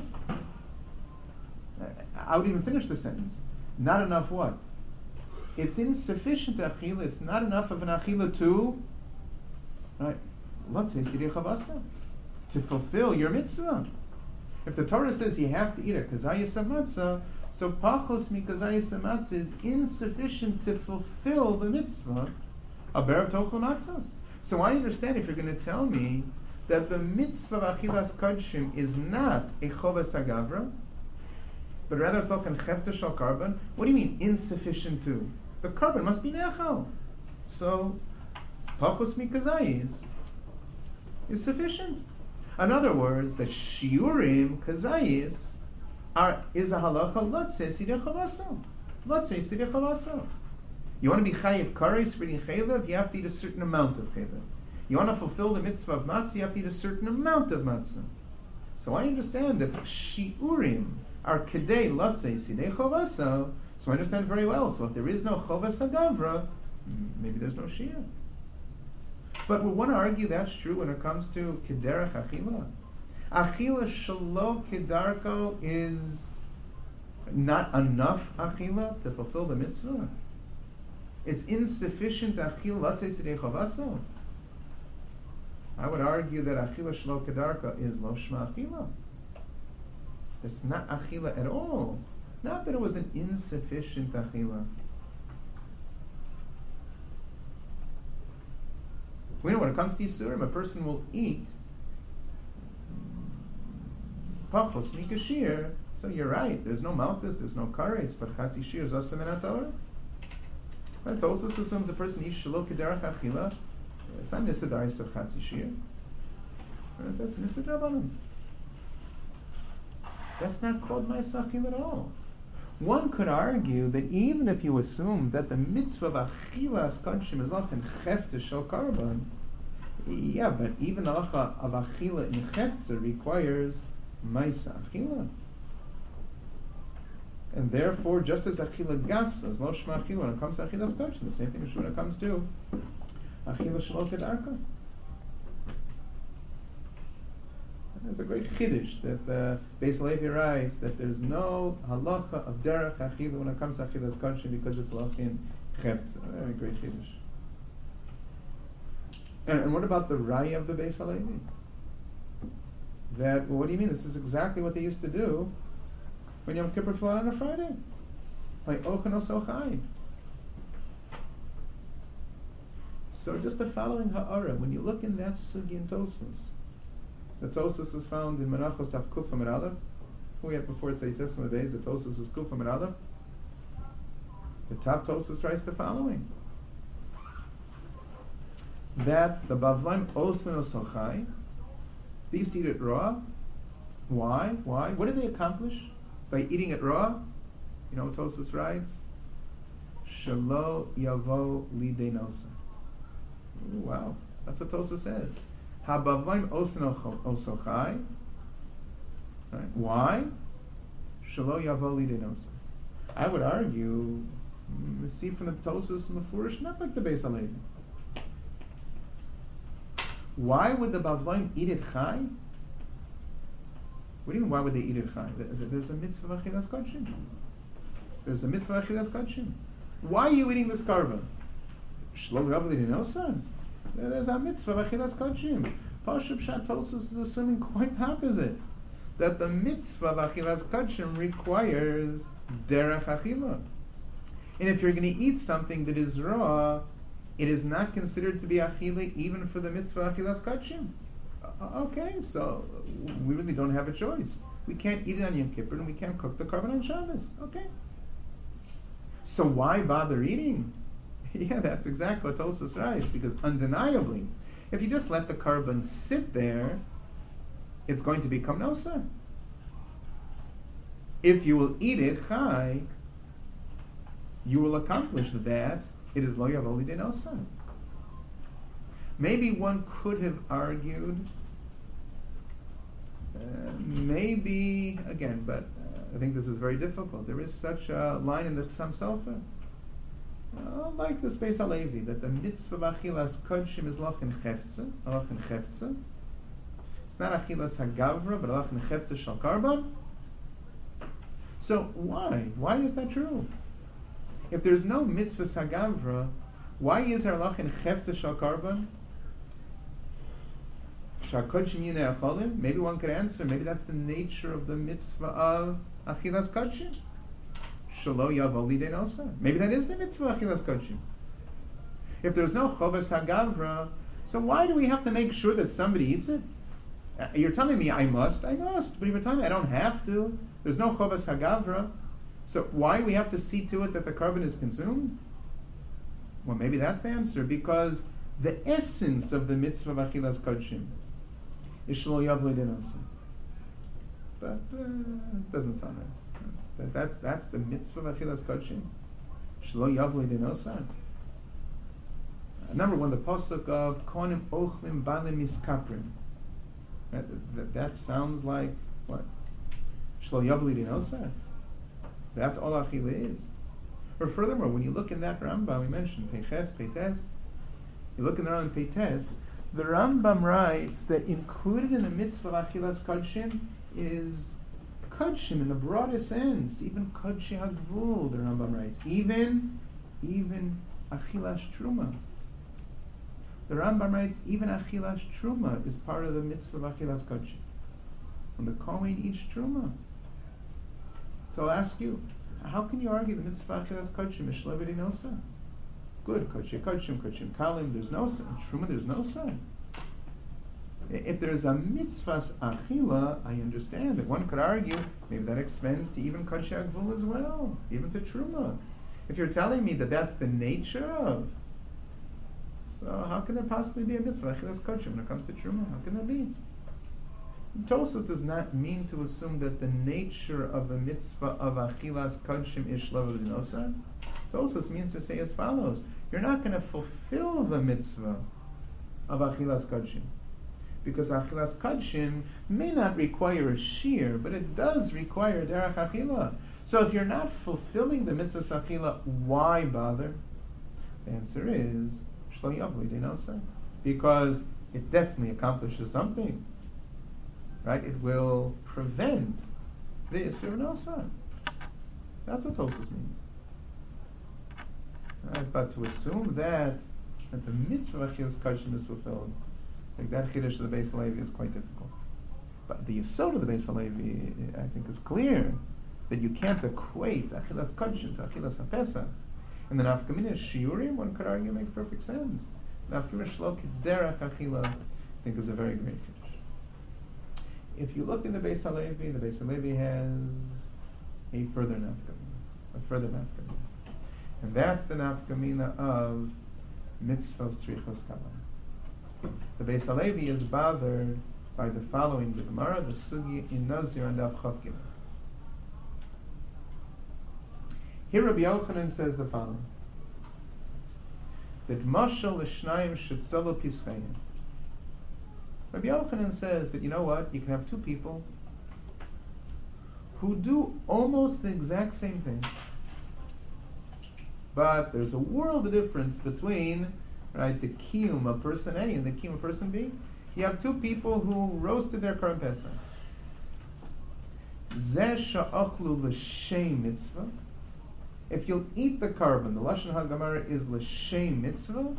I would even finish the sentence. Not enough what? It's insufficient achila. It's not enough of an achila to, right, let's say, sidi chavasa, to fulfill your mitzvah. If the Torah says you have to eat a kazayis of matzah, so pachos mikazayis matzah is insufficient to fulfill the mitzvah of berav tochel matzos. So I understand if you're going to tell me that the mitzvah of achilas kodshim is not a chovas agavra, but rather it's like an chefta shal karban. What do you mean insufficient to? The karban must be nechal. So pachos mikazayis is sufficient. In other words, the shiurim kazayis is a halacha, let's say sidei chavasa. Let's say sidei chavasa. You want to be chayiv kares for eating chaylev, you have to eat a certain amount of chaylev. You want to fulfill the mitzvah of matzah, you have to eat a certain amount of matzah. So I understand that shiurim are kedei, let's say sidei chavasa, so I understand very well. So if there is no chovas agavra, maybe there's no shia. But would one argue that's true when it comes to kederach achila? Achila shalo kedarko is not enough achila to fulfill the mitzvah. It's insufficient achila. Let's say sidei chavasa. I would argue that achila shalo kedarko is lo shma achila. It's not achila at all. Not that it was an insufficient achila. We know when it comes to Yisurim, a person will eat pachos mikashir. So you're right. There's no malchus, there's no kares, but chatzi shir is asam in Torah. Right? It also assumes a person eats shelo kederach achila. It's not nisadaris of chatzi shir. Right? That's nisadrabanan. That's not called ma'asachil at all. One could argue that even if you assume that the mitzvah of achilas kodshim is like in chefta shel karban, yeah, but even the halacha of achila in chefta requires ma'isa achila. And therefore, just as achila gas, as lo shma achila, when it comes to achilas kodshim, the same thing is when it comes to achila shelo kedarka. There's a great chiddush that the Beis Halevi writes that there's no halacha of derech achila when it comes to achilas kodshim because it's lachin chefza. Very great chiddush. And what about the raya of the Beis Halevi? That, well, what do you mean? This is exactly what they used to do when Yom Kippur fell out on a Friday. Like Ochan Osochai. So just the following ha'ara, when you look in that sugi in Tosfos, the Tosfos is found in Menachos Tav Kuf Amud Aleph. Who we had before it say Tesla days, the Tosfos is Kuf Amud Aleph. The top Tosfos writes the following: that the Bavlaim Osen Osochai, they used to eat it raw. Why? What did they accomplish by eating it raw? You know what Tosfos writes? Shelo Yavo Lidei Nosa. Wow, that's what Tosfos says. Habavlaim Osen Osochai. Right? Why? Shelo Yavo Lidei Nosa. I would argue, see from the Tosfos Mefurish, not like the Beis Halevi. Why would the Bavlaim eat it chai? What do you mean, why would they eat it chai? There's a mitzvah of achilas kodshim. There's a mitzvah of achilas kodshim. Why are you eating this karva? Shlo Yavo Lidei Nosa? There's a mitzvah of achilas kodshim. Pashup Pshat Tosfos is assuming quite the opposite. that the mitzvah of achilas kachim requires derech achila. And if you're going to eat something that is raw, it is not considered to be achila even for the mitzvah of achilas kachim. Okay, so we really don't have a choice. We can't eat it on Yom Kippur and we can't cook the carbon on Shabbos. Okay. So why bother eating? Yeah, that's exactly what Tosfos writes, because undeniably, if you just let the carbon sit there, it's going to become nosa. If you will eat it chai, you will accomplish that. It is lo yavoli de nosa. Maybe one could have argued, maybe again, but I think this is very difficult. There is such a line in the Tzam Sofer, like the Beis Halevi, that the mitzvah of achilas kodshim is lachin chefza, lachin chefza. It's not achilas hagavra, but lachin chefza shal karban. So why? Why is that true? If there's no mitzvah hagavra, why is there lachin chefza shal karban? Maybe one could answer, maybe that's the nature of the mitzvah of achilas kodshim. Shelo yavoli de nosa. Maybe that is the mitzvah of achilas kodshim. If there's no chovas hagavra, so why do we have to make sure that somebody eats it? You're telling me I must, but you're telling me I don't have to. There's no chovas hagavra. So why do we have to see to it that the carbon is consumed? Well, maybe that's the answer, because the essence of the mitzvah of achilas kodshim is shelo yavli de nosa. But it doesn't sound right. That's the mitzvah of achilas kodshim. Shelo yavli de nosa. Number one, the pasuk of konim ochlim balim miskaprim. That sounds like what? Shelo yavli de nosa. That's all achila is. Or furthermore, when you look in that Rambam, we mentioned Peiches, Peites. You look in the Rambam Peites, the Rambam writes that included in the mitzvah of achilas kodshim is kodshim in the broadest sense, even kodshi hagvul. The Rambam writes, even achilas truma. The Rambam writes, even achilas truma is part of the mitzvah of achilas kodshim. When the Kohen eats truma. So I'll ask you, how can you argue the mitzvah of achilas kodshim is shelo yavli de nosa? Good, kodshim kalim, there's no sin. Truma, there's no sin. If there's a mitzvah's achila, I understand it. One could argue, maybe that extends to even kodshei hagvul as well, even to truma. If you're telling me that that's the nature of, so how can there possibly be a mitzvah achilas kodshim when it comes to truma? How can there be? Tosfos does not mean to assume that the nature of the mitzvah of achilas kodshim is shelo yavli de nosa. Tosfos means to say as follows: you're not going to fulfill the mitzvah of achilas kodshim, because achilas kodshim may not require a shear, but it does require derech achila. So if you're not fulfilling the mitzvah of achila, why bother? The answer is shelo yavli de nosa, because it definitely accomplishes something. Right? It will prevent the isur nosa. That's what Tosfos means. Right? But to assume that the mitzvah of achilas kodshim is fulfilled, like that chiddush of the Beis Halevi is quite difficult. But the yesod of the Beis Halevi, I think, is clear that you can't equate achilas kodshim to achilas hapesach. And the nafkamina shiurim, one could argue, makes perfect sense. Nafkamina shelo derech achila, I think, is a very great chiddush. If you look in the Beis Halevi has a further nafkamina, and that's the nafkamina of mitzvah tzrichos kalam. The Beis Halevi is bothered by the following: the Gemara, the Sugi in Nazir and Daf Chav Gimel. Here Rabbi Yochanan says the following: that mashal l'shnayim shetzalo pischayim. Rabbi Yochanan says that, you know what, you can have two people who do almost the exact same thing, but there's a world of difference between, right, the kiyum of person A and the kiyum of person B. You have two people who roasted their Korban Pesach. Zeh sha'achlu l'shem mitzvah. If you'll eat the carbon, the Lashon HaGemara is l'shem mitzvah,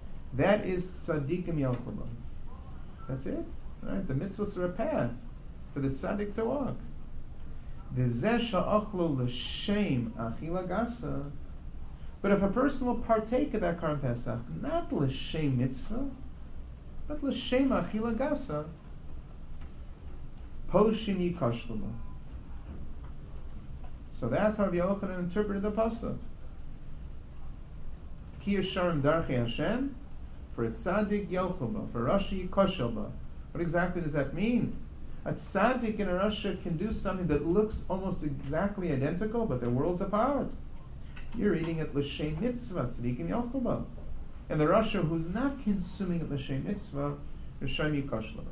that is tzadikim yalchulu. That's it. Right? The mitzvahs are a path. for the tzaddik to walk. V'zeh sha'achlo l'shem achila gasa. But if a person will partake of that Karban Pesach, not l'shem mitzvah, but l'shem achila gasa, poshim yikashluma. So that's how Rabbi Yochanan interpreted the pasuk. Ki yisharim darchei Hashem, for a tzaddik yelchuma, for Rashi yikashelba. What exactly does that mean? A tzaddik and a rasha can do something that looks almost exactly identical, but they're worlds apart. You're eating at l'shem mitzvah, tzaddikim yelchuma. And the rasha who's not consuming at l'shem mitzvah, Rishayim yikashelba.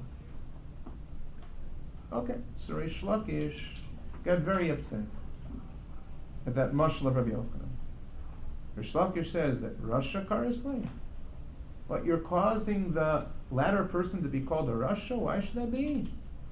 Okay, so Reish Lakish got very upset at that mashal of Rabbi Yochanan. Reish Lakish says that Rasha Karisli, what, you're causing the latter person to be called a Rasha? Why should that be?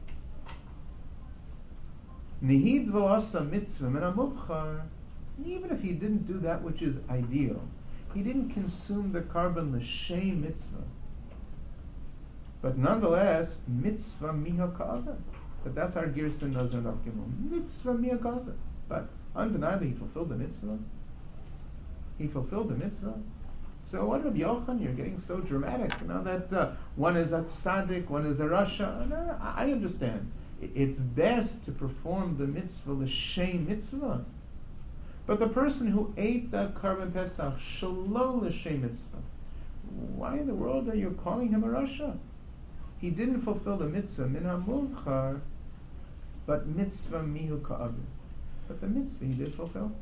Nihid v'asa mitzvah min amuvchar. Even if he didn't do that which is ideal, he didn't consume the carbon l'shem mitzvah. But nonetheless, mitzvah miha ka'ava. But that's our Girsin Nazar Daf Gimel. Mitzvah miha ka'ava. But undeniably, he fulfilled the mitzvah. He fulfilled the mitzvah. So what Rabbi Yochanan, you're getting so dramatic. You know that one is a tzaddik, one is a rasha. No, I understand. It's best to perform the mitzvah l'shem mitzvah. But the person who ate that Karban Pesach shalom l'shem mitzvah, why in the world are you calling him a rasha? He didn't fulfill the mitzvah min hamulchar, but mitzvah mihu ka'avir. But the mitzvah he did fulfill.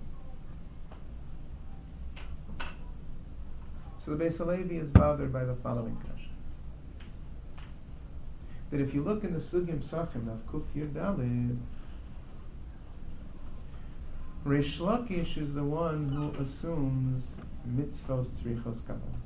So the Beis Halevi is bothered by the following kasha. That if you look in the Sugim Psachim of Kuf Yud Daled, Reish Lakish is the one who assumes mitzvos tzrichos kavanah.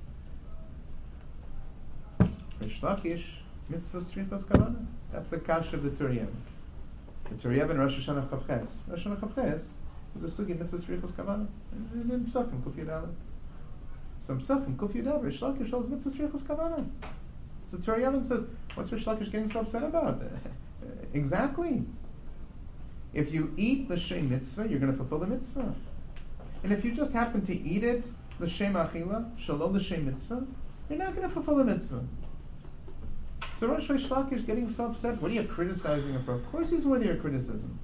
Reish Lakish, mitzvos tzrichos kavanah. That's the kasha of the Tur Yevon. The Tur Yevon, Rosh Hashanah Chavches. Rosh Hashanah Chavches is a Sugim mitzvos tzrichos kavanah. And in Psachim Kuf Yud Daled. So Psachim Kuf Yud Daled, Reish Lakish shows mitzvos tzrichos kavanah. So Tur Yevon says, what's Reish Lakish getting so upset about? Exactly. If you eat the Shem mitzvah, you're going to fulfill the mitzvah. And if you just happen to eat it, the Shem achila, shalom the Shem mitzvah, you're not going to fulfill the mitzvah. So Rosh Lakish is getting so upset. What are you criticizing him for? Of course he's worthy of criticism.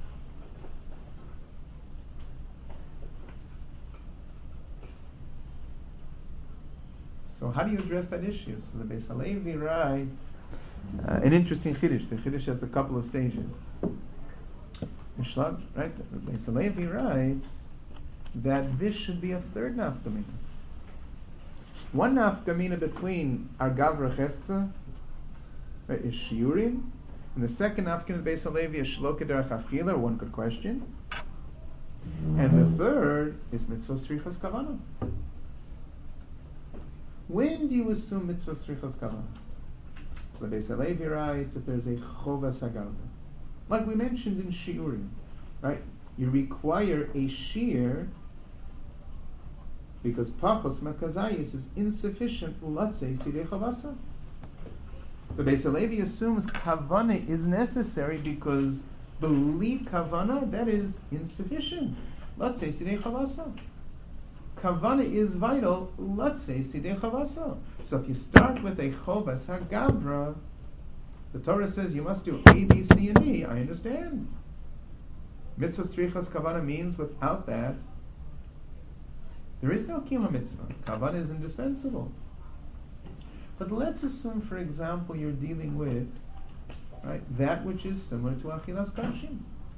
So how do you address that issue? So the Beis Halevi writes an interesting chiddush. The chiddush has a couple of stages. Right? Beis Halevi writes that this should be a third nafkamina. One nafkamina between Argav Rechefza, right, is shiurim, and the second nafkamina of Beis Halevi is shloka derech achila, one could question, and the third is mitzvos tzrichos kavanah. When do you assume mitzvos tzrichos kavanah? So the Beis Halevi writes that there's a chovas hagalva. Like we mentioned in shiurim, right? You require a shear because pachos makazayis is insufficient. Let's say sidei chavasa. The Beis Halevi assumes kavana is necessary because believe kavana, that is insufficient. Let's say sidei chavasa. Kavana is vital. Let's say sidei chavasa. So if you start with a chovas hagavra, the Torah says you must do A, B, C, and D. I understand. Mitzvah tzrichas kavana means without that, there is no kima mitzvah. Kavana is indispensable. But let's assume, for example, you're dealing with right that which is similar to achilas kashim,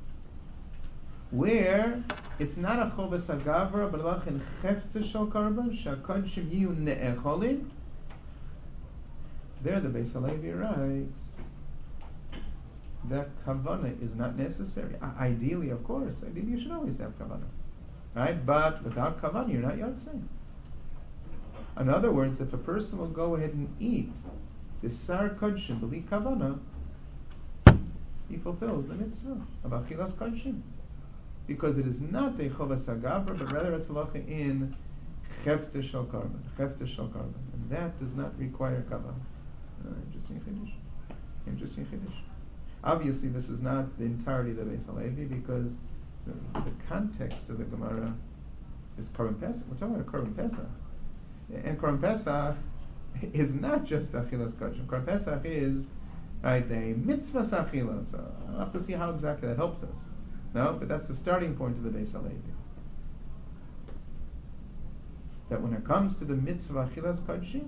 where it's not a chovas hagavra, but lachin cheftzeh shel karban shakadshim yiyu ne'echolin. There, the Beis Halevi writes that kavana is not necessary. Ideally, of course, you should always have kavana, right? But without kavana, you're not yotzei. In other words, if a person will go ahead and eat the sar kodshim b'li kavana, he fulfills the mitzvah of achilas kodshim, because it is not a chovas hagavra, but rather it's halacha in cheftzeh shel karban, and that does not require kavana. Interesting chiddush. Obviously, this is not the entirety of the Beis Halevi because the context of the Gemara is Korban Pesach. We're talking about Korban Pesach. And Korban Pesach is not just Achilas Kachim. Korban Pesach is a mitzvah Achilas. So I'll have to see how exactly that helps us. No, but that's the starting point of the Beis Halevi. That when it comes to the mitzvah Achilas Kachim,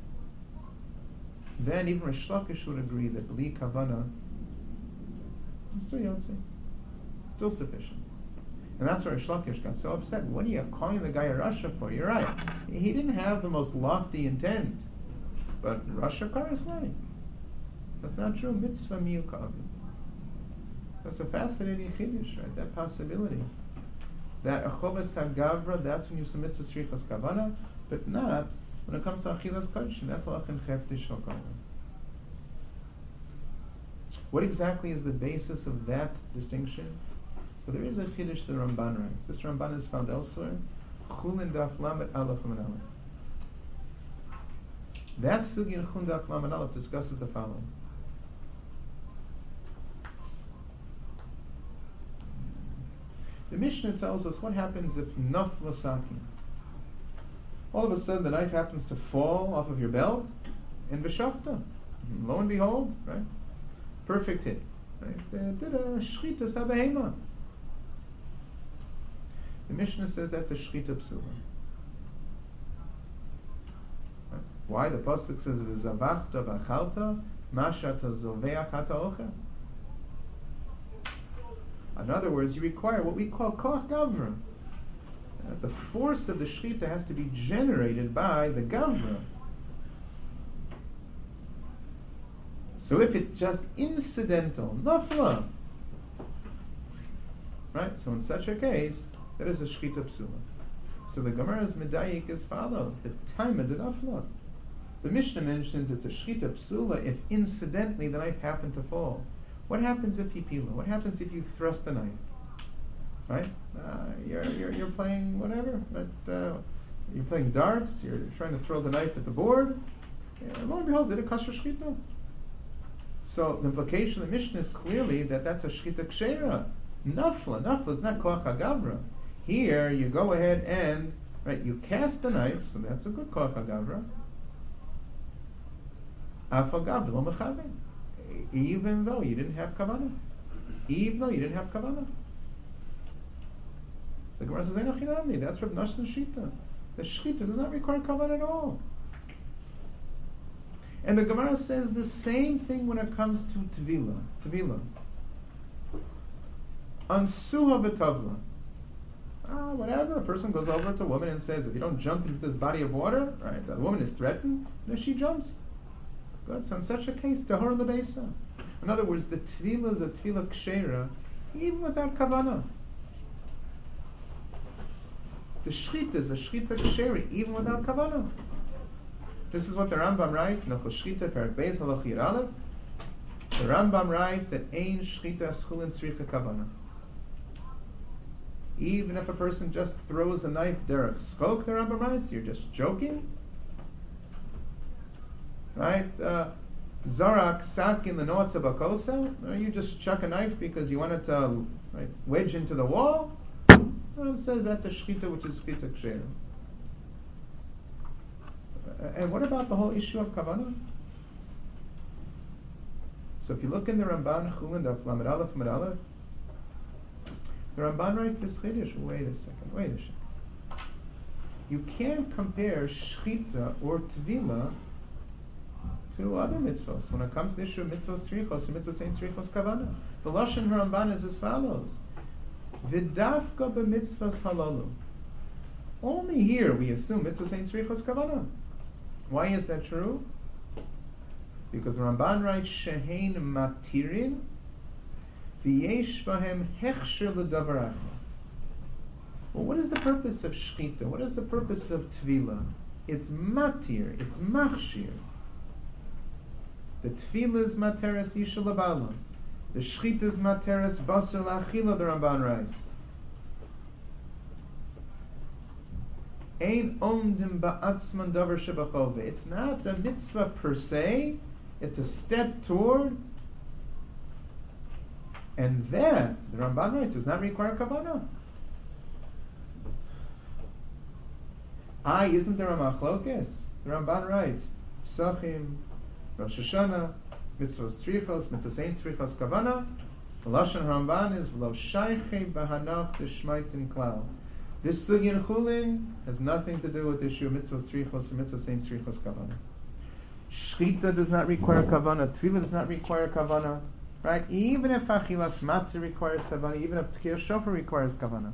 then even Rish Lakish would agree that Bli Kavana is still Yotze, still sufficient. And that's where Rish Lakish got so upset. What are you calling the guy a Rasha for? You're right. He didn't have the most lofty intent. But Rasha Karaslai. That's not true. Mitzvah miyukav. That's a fascinating chiddush, right? That possibility. That achovas hagavra, that's when you submit to srichas kavana, but not when it comes to achilas kodesh. That's lachem cheftish hokavana. What exactly is the basis of that distinction? So there is a chiddush the Ramban writes. This Ramban is found elsewhere. Chulin daf lamet aleph and aleph. That sugi in Chulin daf lamet aleph discusses the following. The Mishnah tells us what happens if nafla sakin. All of a sudden the knife happens to fall off of your belt and v'shafta. Lo and behold, right? Perfect hit. Right? Did a shchita sabahema. The Mishnah says that's a shchita psula. Right? Why? The pasuk says v'zavachta v'achalta mashata zoveach hata ocha. In other words, you require what we call koach gavra. The force of the shchita has to be generated by the gavra. So if it's just incidental, nafla, right? So in such a case, that is a shchita psula. So the Gemara's medayik as follows: the time of the nafla. The Mishnah mentions it's a shchita psula if incidentally the knife happened to fall. What happens if you pila? What happens if you thrust the knife? Right? You're playing whatever. You're playing darts. You're trying to throw the knife at the board. Lo and behold, did it kasher shchita? So the implication of the Mishnah is clearly that that's a shchita kshera. Nafla is not koach hagavra. Here you go ahead and you cast the knife, so that's a good koach hagavra. Afal gavra lo mechaven. Even though you didn't have kavanah. The Gemara says, Einochinami, that's Reb Nashon's shita. The shita does not require kavanah at all. And the Gemara says the same thing when it comes to Tvila. Ansuha v'tavla. Whatever, a person goes over to a woman and says, if you don't jump into this body of water, right, the woman is threatened, and she jumps. Good. So in such a case, tahor lebeisa. In other words, the tvila is a tvila kshera, even without kavana. The shchita is a shchita kshera, even without kavana. This is what the Rambam writes in Hilchos Shchita, Perek Beis, Halach Yud Aleph. The Rambam writes that ein shchita schulin tzricha kavana. Even if a person just throws a knife derech skok, the Rambam writes, you're just joking. Right? Zorak sak in the notes of a kosa. You just chuck a knife because you want it to wedge into the wall. It says that's a shchita, which is shchita kshera. And what about the whole issue of kavanah? So if you look in the Ramban Chulin Daf Lamed Aleph Amud Aleph, the Ramban writes this chiddush. Wait a second. You can't compare shchita or tvila to other mitzvahs. When it comes to the issue of mitzvahs tzrichos, mitzvahs ain't tzrichos kavana. The lashon Ramban is as follows: V'dafka b'mitzvahs halalu. Only here we assume mitzvahs ain't tzrichos kavana. Why is that true? Because the Ramban writes shehein matirin v'yesh bahem hechsher l'davar achar. Well, what is the purpose of shchita? What is the purpose of tvila? It's matir. It's machshir. The tefillah is materes yisha labala. The shchita is materes basar la'achila, the Ramban writes. Ein omdim ba'atzman davar shebachove. It's not a mitzvah per se. It's a step toward And then, the Ramban writes, does not require kavanah. Isn't there a machlokes? The Ramban writes, Pesachim, Rosh Hashanah, mitzvos tzrichos, mitzvos ein tzrichos kavanah. The Lashon Ramban is lo shayche b'hanach d'shmaitin klal. This sugi in chulin has nothing to do with the issue of mitzvos tzrichos or mitzvos ein tzrichos kavanah. Shchita does not require kavanah. Tefillah does not require kavanah. Right? Even if achilas matzah requires kavanah, even if tkiyah shofar requires kavanah.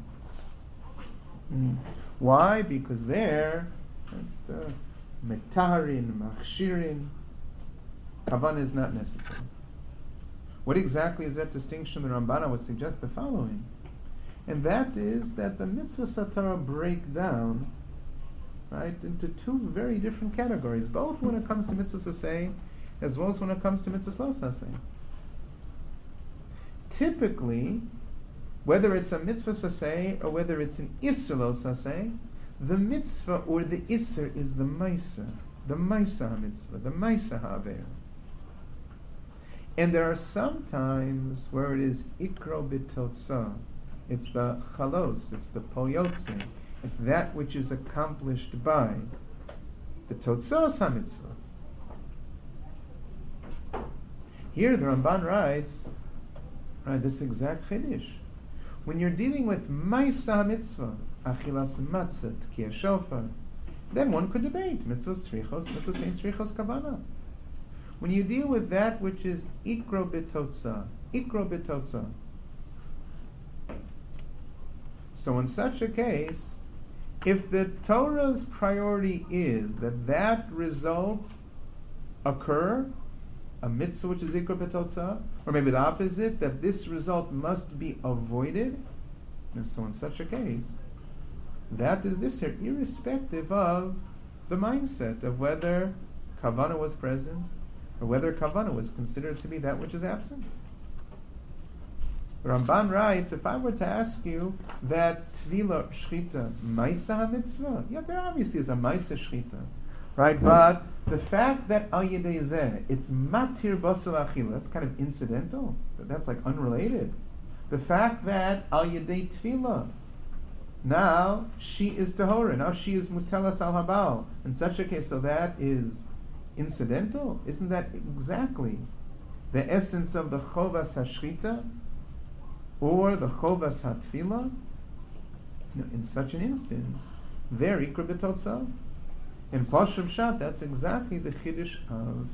Why? Because there, metaharin, machshirin, kavanah is not necessary. What exactly is that distinction? The Ramban would suggest the following, and that is that the mitzvah satara break down, right, into two very different categories, both when it comes to mitzvah saseh, as well as when it comes to mitzvah lo saseh. Typically, whether it's a mitzvah saseh or whether it's an isser lo saseh, the mitzvah or the isser is the maisa ha-mitzvah, the maisa ha-aver. And there are some times where it is ikro b'totza. It's the chalos, it's the poyotze, it's that which is accomplished by the totzos ha-mitzvah. Here the Ramban writes, right, this exact chiddush. When you're dealing with maisa ha-mitzvah, achilas matzah, tkiyah shofar, then one could debate mitzvos tzrichos, mitzvos ein tzrichos kavanah. When you deal with that which is ikro b'totza, so in such a case, if the Torah's priority is that result occur, a mitzvah which is ikro b'totza, or maybe the opposite, that this result must be avoided, and so in such a case, that is this here, irrespective of the mindset of whether kavanah was present or whether kavanah was considered to be that which is absent. Ramban writes, if I were to ask you that tvila shchita maisa ha-mitzvah, yeah, there obviously is a maisa shchita, right? But the fact that al yedei zeh, it's matir basal achila, that's kind of incidental, that's like unrelated. The fact that al yedei tvila, now she is tahora, now she is mutelas al habal. In such a case, so that is incidental. Isn't that exactly the essence of the chovas hashchita or the chovas hatfila? In such an instance, there ikra b'totza. In Pashut Pshat, that's exactly the chiddush of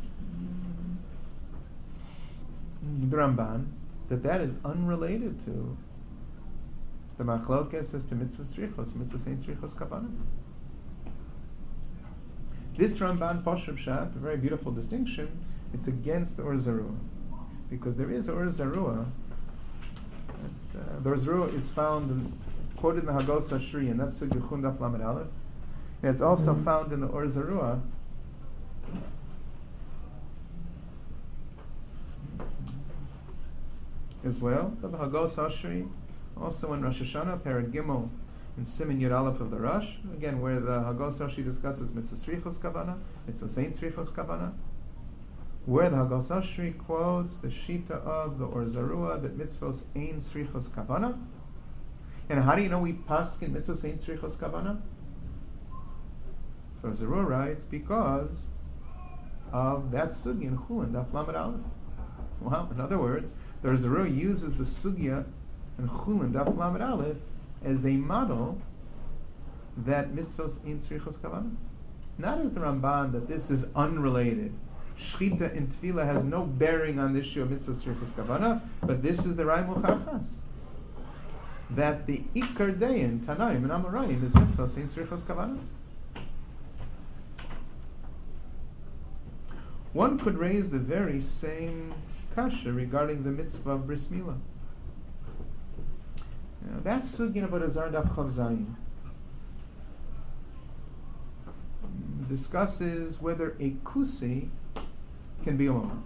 the Ramban, that is unrelated to the machlokes as to mitzvah tzrichos, mitzvah ein tzrichos kavanah. This Ramban Pashut Pshat, a very beautiful distinction, it's against the Or Zarua, because there is Or Zarua. The Or Zarua is found quoted in the Hagos Hashri, and that's Sugya Chundaf Lamed Aleph. And it's also found in the Or Zarua. As well, the Hagos Hashri, also in Rosh Hashanah, Perek Gimel, in Siman Yud Aleph of the Rosh, again where the Hagos Hashri discusses mitzvah tzrichos kavanah, mitzvah ein tzrichos kavanah, where the Hagos Hashri quotes the Shita of the Or Zarua that mitzvos ein tzrichos kavanah. And how do you know we paskin mitzvos ein tzrichos kavanah? So Zarua writes, because of that sugya in Chulin, Daf Lamed Aleph. Well, in other words, the Zarua uses the sugya in Chulin, Daf Lamed Aleph, as a model that mitzvos ein tzrichos kavanah. Not as the Ramban, that this is unrelated. Shchita in tefillah has no bearing on the issue of mitzvos tzrichos kavanah, but this is the Rai Muchachas, that the Ikar Dayan, Tanaim and Amoraim is mitzvos ein tzrichos kavanah. One could raise the very same kasha regarding the mitzvah of bris milah. That's sugya about Azar Daf Chav Zayin. Discusses whether a kusi can be a woman.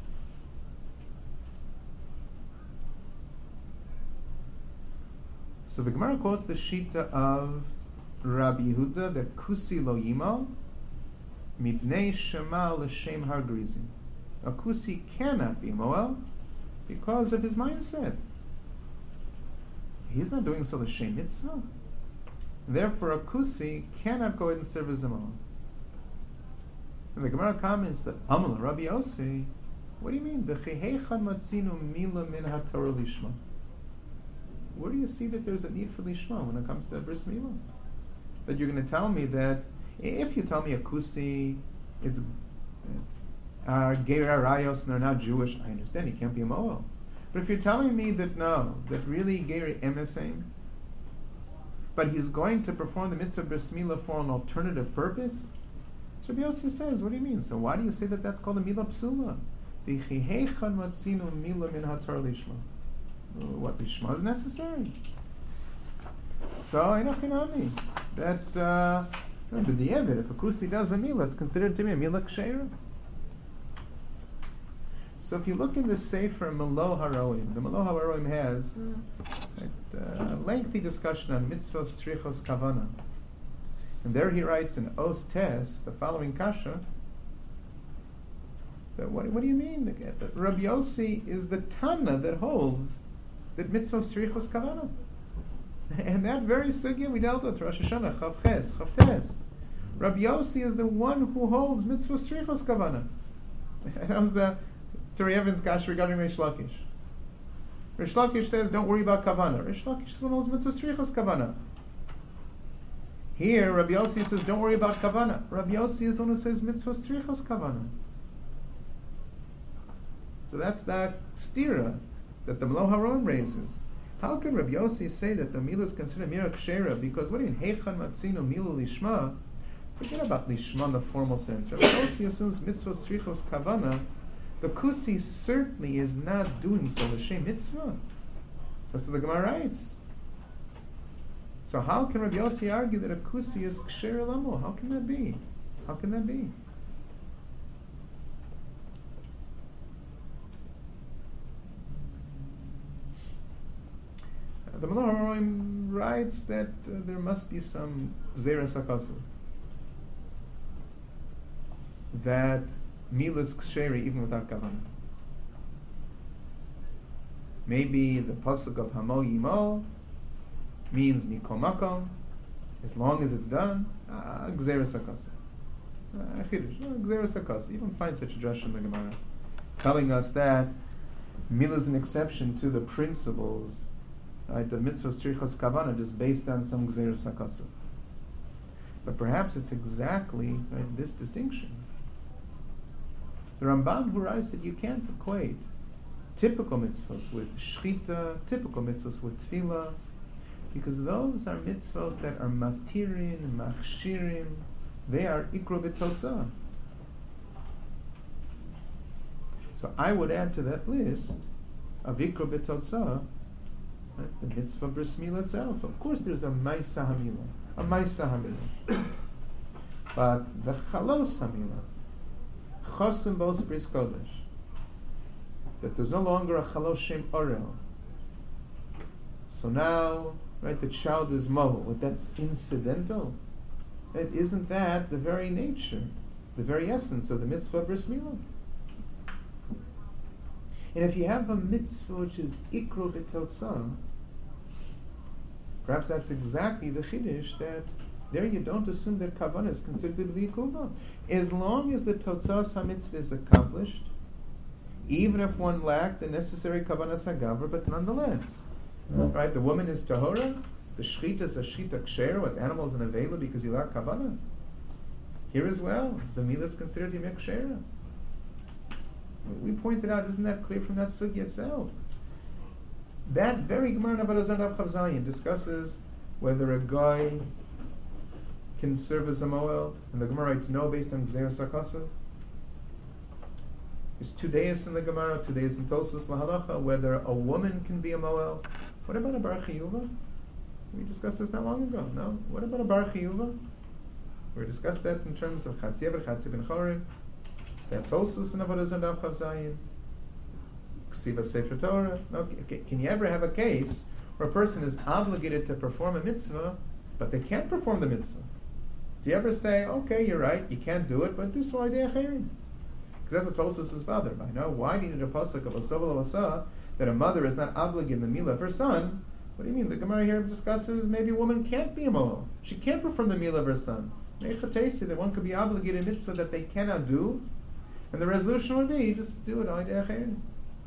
So the Gemara quotes the shita of Rabbi Yehuda that kusi lo yimal mipnei shema l'shem har grizim. A kusi cannot be moel because of his mindset. He's not doing so l'shem mitzvah. Therefore, a kusi cannot go ahead and serve as a moel. And the Gemara comments that Amal Rabbi Yossi, what do you mean? Where do you see that there's a need for lishma when it comes to bris milah? That you're going to tell me that if you tell me a kusi, it's Geir Arayos and they're not Jewish, I understand, he can't be a moel. But if you're telling me that no, that really Geir Emesing, but he's going to perform the mitzvah bris milah for an alternative purpose, so Rabbi Yossi says, what do you mean? So why do you say that that's called a milah psula? What lishma is necessary. So enochinami that the dievit, if a kusi does a milah, it's considered to be a milah ksheira. So if you look in the Sefer Melo Haroim, the Melo Haroim has a lengthy discussion on mitzvos tzrichos kavana, and there he writes in Os Tes the following kasha. That what do you mean? That Rabbi Yossi is the Tana that holds that mitzvah tzrichos kavana, and that very sugya we dealt with Rosh Hashanah Chav Ches Chav Tes. Rabbi Yossi is the one who holds mitzvah tzrichos kavana. That was the Turi Evans kasha regarding Reish Lakish. Reish Lakish says don't worry about kavana. Reish Lakish is the one who holds mitzvah tzrichos kavana. Here Rabbi Yossi says don't worry about kavana. Rabbi Yossi is the one who says mitzvah tzrichos kavana. So that's that stira that the Melo Haroim raises. How can Rabbi Yossi say that the milah is considered mira kshera? Because what do you mean? Heichan matzino milah lishma? Forget about lishma in the formal sense. Rabbi Yossi assumes mitzvos tzrichos kavana. The kusi certainly is not doing so l'shem mitzvah. That's what the Gemara writes. So how can Rabbi Yossi argue that a kusi is kshera lamo? How can that be? How can that be? The Melo Haroim writes that there must be some zeres hakasu, that milah is ksheri even without kavanah. Maybe the pasuk of hamo yimo means mikol makom, as long as it's done. Gzeres hakasu, chidush, gzeres hakasu. You don't find such a drush in the Gemara telling us that milah is an exception to the principles. Right, the mitzvah tzrichos kavana just based on some gzeres hakasu. But perhaps it's exactly this distinction. The Ramban who writes that you can't equate typical mitzvahs with shchita, typical mitzvahs with tefillah, because those are mitzvahs that are matirin, machshirim, they are ikro b'totzah. So I would add to that list of ikro b'totzah the mitzvah bris milah itself. Of course, there's a ma'isa hamilah, but the chalos hamilah, chosim bos bris kodesh, that there's no longer a chalos shem orel. So now, the child is mohel. That's incidental. Isn't that the very nature, the very essence of the mitzvah bris milah? And if you have a mitzvah which is ikro b'totzah, perhaps that's exactly the chiddush, that there you don't assume that kavanah is considered to be kuva. As long as the totzah ha-mitzvah is accomplished, even if one lacked the necessary kavanah sagavra, but nonetheless, right? The woman is tahora, the shchita is a shchita ksher with animals in avela because you lack kavanah. Here as well, the milah is considered to be kshera. We pointed out, isn't that clear from that sugya itself? That very Gemara in Avodah Zarah Chav Zayin discusses whether a guy can serve as a moel, and the Gemara writes no based on Gzeres HaKasa. There's 2 days in the Gemara, 2 days in Tosos Lahalacha, whether a woman can be a moel. What about a bar chiyuva? We discussed this not long ago, no? What about a bar chiyuva? We discussed that in terms of Chatzi Ever, Chatzi Ben Chorev, that Tosos in Avodah Zarah Chav Zayin, Ksiva Sefer Torah. Okay. Can you ever have a case where a person is obligated to perform a mitzvah, but they can't perform the mitzvah? Do you ever say, okay, you're right, you can't do it, but do so idei acherim? Because that's what Tosus is bothered by. No, why do you need a pasuk of Asav Asa that a mother is not obligated in the milah of her son? What do you mean? The Gemara here discusses maybe a woman can't be a moel. She can't perform the milah of her son. That one could be obligated in mitzvah that they cannot do, and the resolution would be just do it.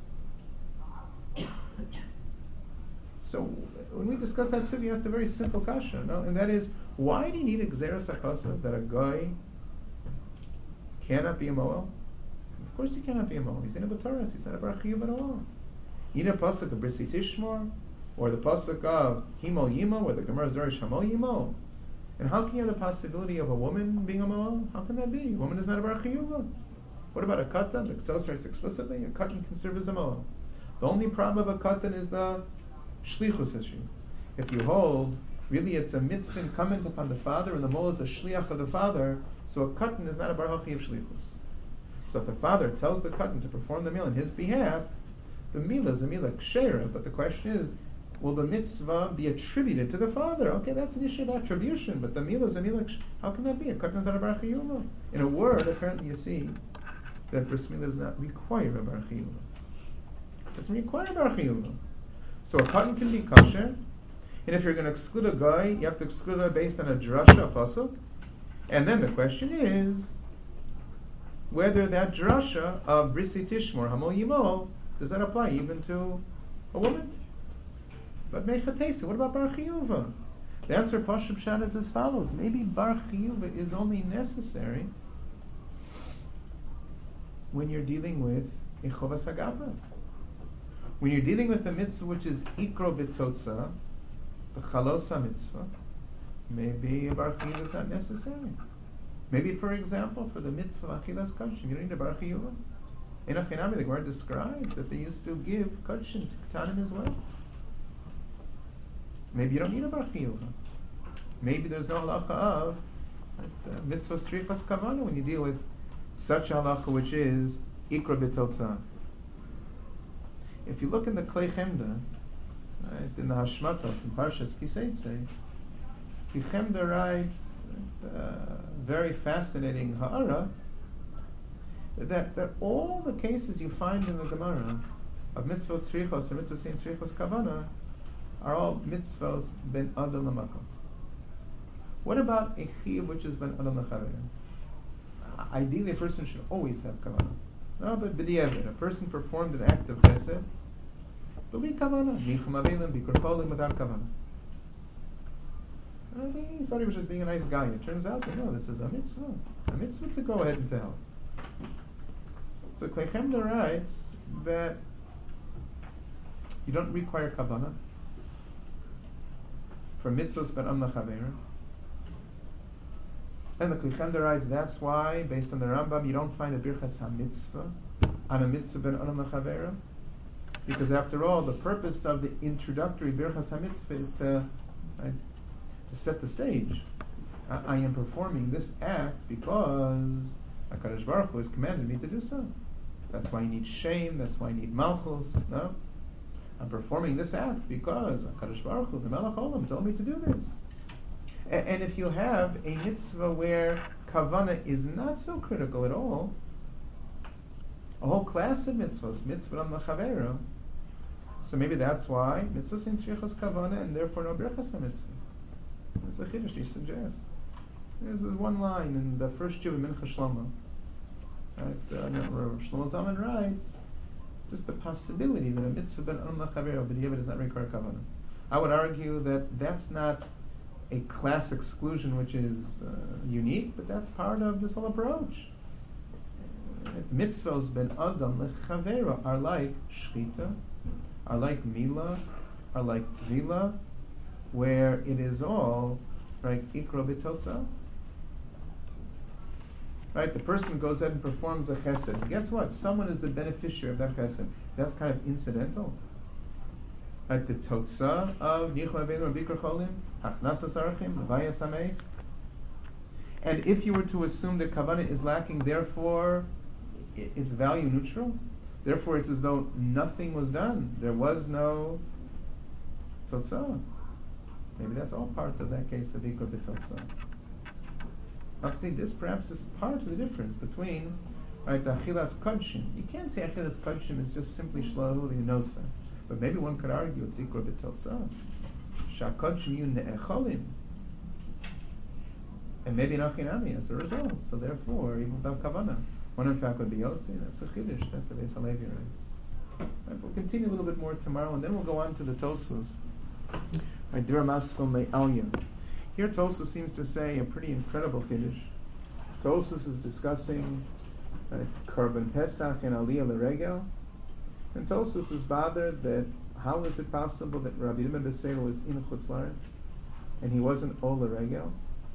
So when we discuss that sugi, you asked a very simple question, no? And that is, why do you need a gzeras hakasa that a guy cannot be a moel? Of course he cannot be a moel. He's in a b'taras. He's not a bar chiyuv at all. You need a pasuk of Brisi Tishmor, or the pasuk of Himol Yimo, where the Gemara is Dorish Hamol Yimo. And how can you have the possibility of a woman being a moel? How can that be? A woman is not a bar chiyuv. What about a katan? The Ksos writes explicitly, a katan can serve as a moel. The only problem of a katan is the shlichus issue. If you hold, really it's a mitzvah incumbent upon the father, and the mol is a shliach of the father, so a katan is not a bar hachi of shlichus. So if the father tells the katan to perform the meal on his behalf, the milah is a milah kshera, but the question is, will the mitzvah be attributed to the father? Okay, that's an issue of attribution, but the milah is a milah how can that be? A katan is not a bar chiyuva. In a word, apparently you see that bris milah does not require a bar chiyuva. It doesn't require a bar chiyuva. So a katan can be kosher, and if you're going to exclude a guy, you have to exclude her based on a drasha, a pasuk. And then the question is whether that drasha of Brisi Tishmor, Hamol Yimol, does that apply even to a woman? But Mechatesa, what about Bar Chiyuva? The answer Pashut Pshat is as follows. Maybe Bar Chiyuva is only necessary when you're dealing with a Chovas Hagabra. When you're dealing with a mitzvah which is Ikro B'Totza, the Chalosa mitzvah, maybe a Bar Chiyuva is not necessary. Maybe, for example, for the mitzvah of Achilas Kachim, you don't need a Bar Chiyuva. In Achinami, the Gemara describes that they used to give Kachim to Ketanim as well. Maybe you don't need a Bar Chiyuva. Maybe there's no halacha of mitzvah strichas kavana when you deal with such halacha which is Ikra B'Totza. If you look in the Klei Chemda, right, in the Hashmatos, in Parshas Kiseitze, Chemda writes very fascinating ha'ara that all the cases you find in the Gemara of mitzvot tzrichos or mitzvot sein tzrichos kavana are all mitzvos ben adam l'makom. What about a chiyuv which is ben adam l'chaver? Ideally, a person should always have kavana. No, but b'diavad, a person performed an act of chesed, b'li kavana, nichum avelim, bikur polim, without kavana. He thought he was just being a nice guy. It turns out that no, this is a mitzvah to go ahead and to help. So Klei Chemda writes that you don't require kavana for mitzvahs ben am l'chaveira. And the Klei Chemda writes that's why, based on the Rambam, you don't find a birchas ha-mitzvah on a mitzvah ben am l'chaveira, because after all, the purpose of the introductory birchas ha-mitzvah is to set the stage. I am performing this act because HaKadosh Baruch Hu has commanded me to do so. That's why I need shame, that's why I need malchus. No? I'm performing this act because HaKadosh Baruch Hu, the Melech Olam, told me to do this. And if you have a mitzvah where kavana is not so critical at all, a whole class of mitzvahs, mitzvah am l'chavera, so maybe that's why mitzvahs in tzrichos kavana and therefore no birchas ha-mitzvah. That's a chiddush he suggests. There's this one line in the first Shuvah Mincha Shlomo. Shlomo Zalman writes just the possibility that a mitzvah ben am l'chaver b'diavad does not require kavanah. I would argue that that's not a class exclusion which is unique, but that's part of this whole approach. Mitzvahs ben adam l'chaver are like shchita, are like milah, are like tvila, where it is all right ikra b'totza. Right, the person goes ahead and performs a chesed. Guess what? Someone is the beneficiary of that chesed. That's kind of incidental. Right, the totza of Yichum Avinu Bikr Cholim, Hachnasas Arachim, Levayas Hameis. And if you were to assume that kavanah is lacking, therefore it's value neutral. Therefore, it's as though nothing was done. There was no totza. Maybe that's all part of that case of Ikra B'Totza. Now, see, this perhaps is part of the difference between Right, the achilas kodshim. You can't say achilas kodshim is just simply shlahu linosa. But maybe one could argue it's ikra b'totzah. Shakodshim yu ne'echolim. And maybe nachinami as a result. So therefore, even without kavanah, one in fact would be yotzi. That's a chiddush that the Beis Halevi writes. Right, we'll continue a little bit more tomorrow, and then we'll go on to the Tosfos. Right, Dira Maskal Me'alya. Here Tosfos seems to say a pretty incredible chiddush. Tosfos is discussing Korban Pesach and Aliyah L'Regel, and Tosfos is bothered that how is it possible that Rabbi Yehuda ben Beseira was in Chutz La'aretz and he wasn't Ol L'Regel?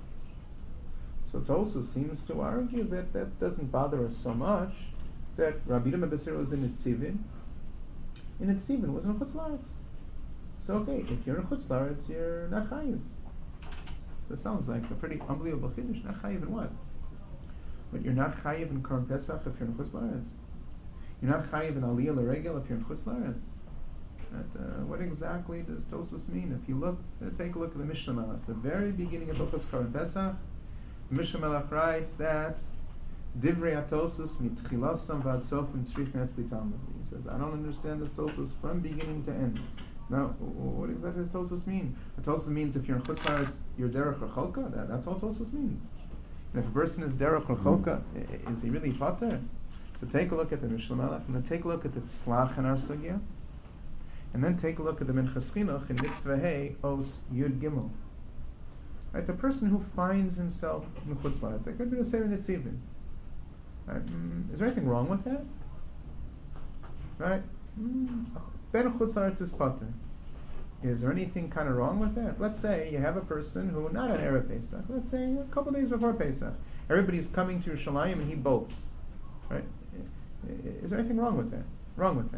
So Tosfos seems to argue that that doesn't bother us so much, that Rabbi Yehuda ben Beseira was in Nitzivin, and Nitzivin was in Chutz La'aretz. So okay, if you're in Chutz La'aretz, you're not chayiv. So it sounds like a pretty unbelievable chiddush. Not chayiv in what? But you're not chayiv in Korban Pesach if you're in Chutz La'aretz. You're not chayiv in Aliyah L'Regel if you're in Chutz La'aretz. What exactly does Tosfos mean? If you look, take a look at the Mishnah Melech, the very beginning of Hilchos Korban Pesach, the Mishnah Melech writes that Divrei HaTosfos mitchilasam v'ad sofim tzrich netzli talmud. He says, I don't understand this Tosfos from beginning to end. Now, what exactly does Tosfos mean? Tosfos means if you're in Chutz La'aretz, you're derech rechokah. That's all Tosfos means. And if a person is derech rechokah, is he really pater? So take a look at the Mishnah Melech, and then take a look at the Tzlach in our sugya, and then take a look at the Minchas Chinuch in Mitzvah Hey Os Yud Gimel. Right, the person who finds himself in Chutz La'aretz, like Rabbi Beseira Nitzivin. Right, is there anything wrong with that? Right, Ben Chutz La'aretz is pater. Is there anything kind of wrong with that? Let's say you have a person who, not on Erev Pesach, let's say a couple days before Pesach, everybody's coming to Yerushalayim and he bolts. Right? Is there anything wrong with that? Wrong with that?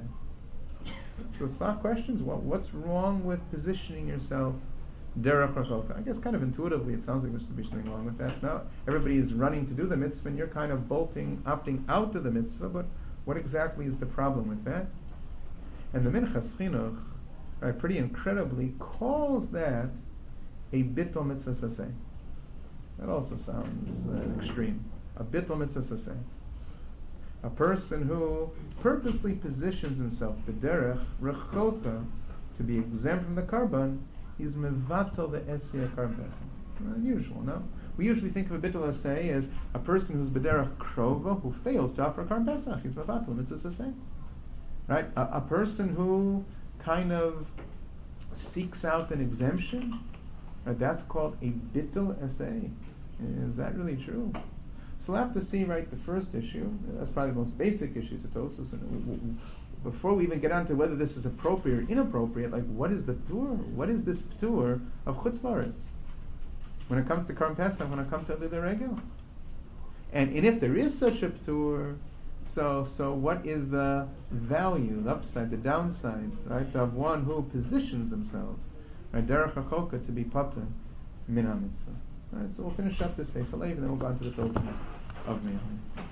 So it's not questions. What's wrong with positioning yourself derech rechokah? I guess kind of intuitively it sounds like there's to be something wrong with that. Now everybody is running to do the mitzvah and you're kind of opting out of the mitzvah, but what exactly is the problem with that? And the Minchas Chinuch, right, pretty incredibly calls that a bittul mitzvah saseh. That also sounds extreme. A bittul mitzvah saseh. A person who purposely positions himself b'derech rechoka to be exempt from the karban, he's mevatel the esiyah karban pesach. Unusual, no? We usually think of a bittul aseh as a person who's b'derech krova who fails to offer karban pesach. He's mevatel mitzvah saseh. Right? A person who kind of seeks out an exemption, right, that's called a bittul aseh. Is that really true? So we'll have to see, right, the first issue. That's probably the most basic issue to Tosfos. And before we even get on to whether this is appropriate or inappropriate, like what is the p'tur? What is this p'tur of Chutz La'aretz? When it comes to Korban Pesach, when it comes to the Regel. And if there is such a p'tur, so what is the value, the upside, the downside, right, of one who positions themselves, right, derech hachoka, to be pater min ha-mitzvah. Right, so we'll finish up this Beis Halevi, and then we'll go on to the Tosfos of Me'alya.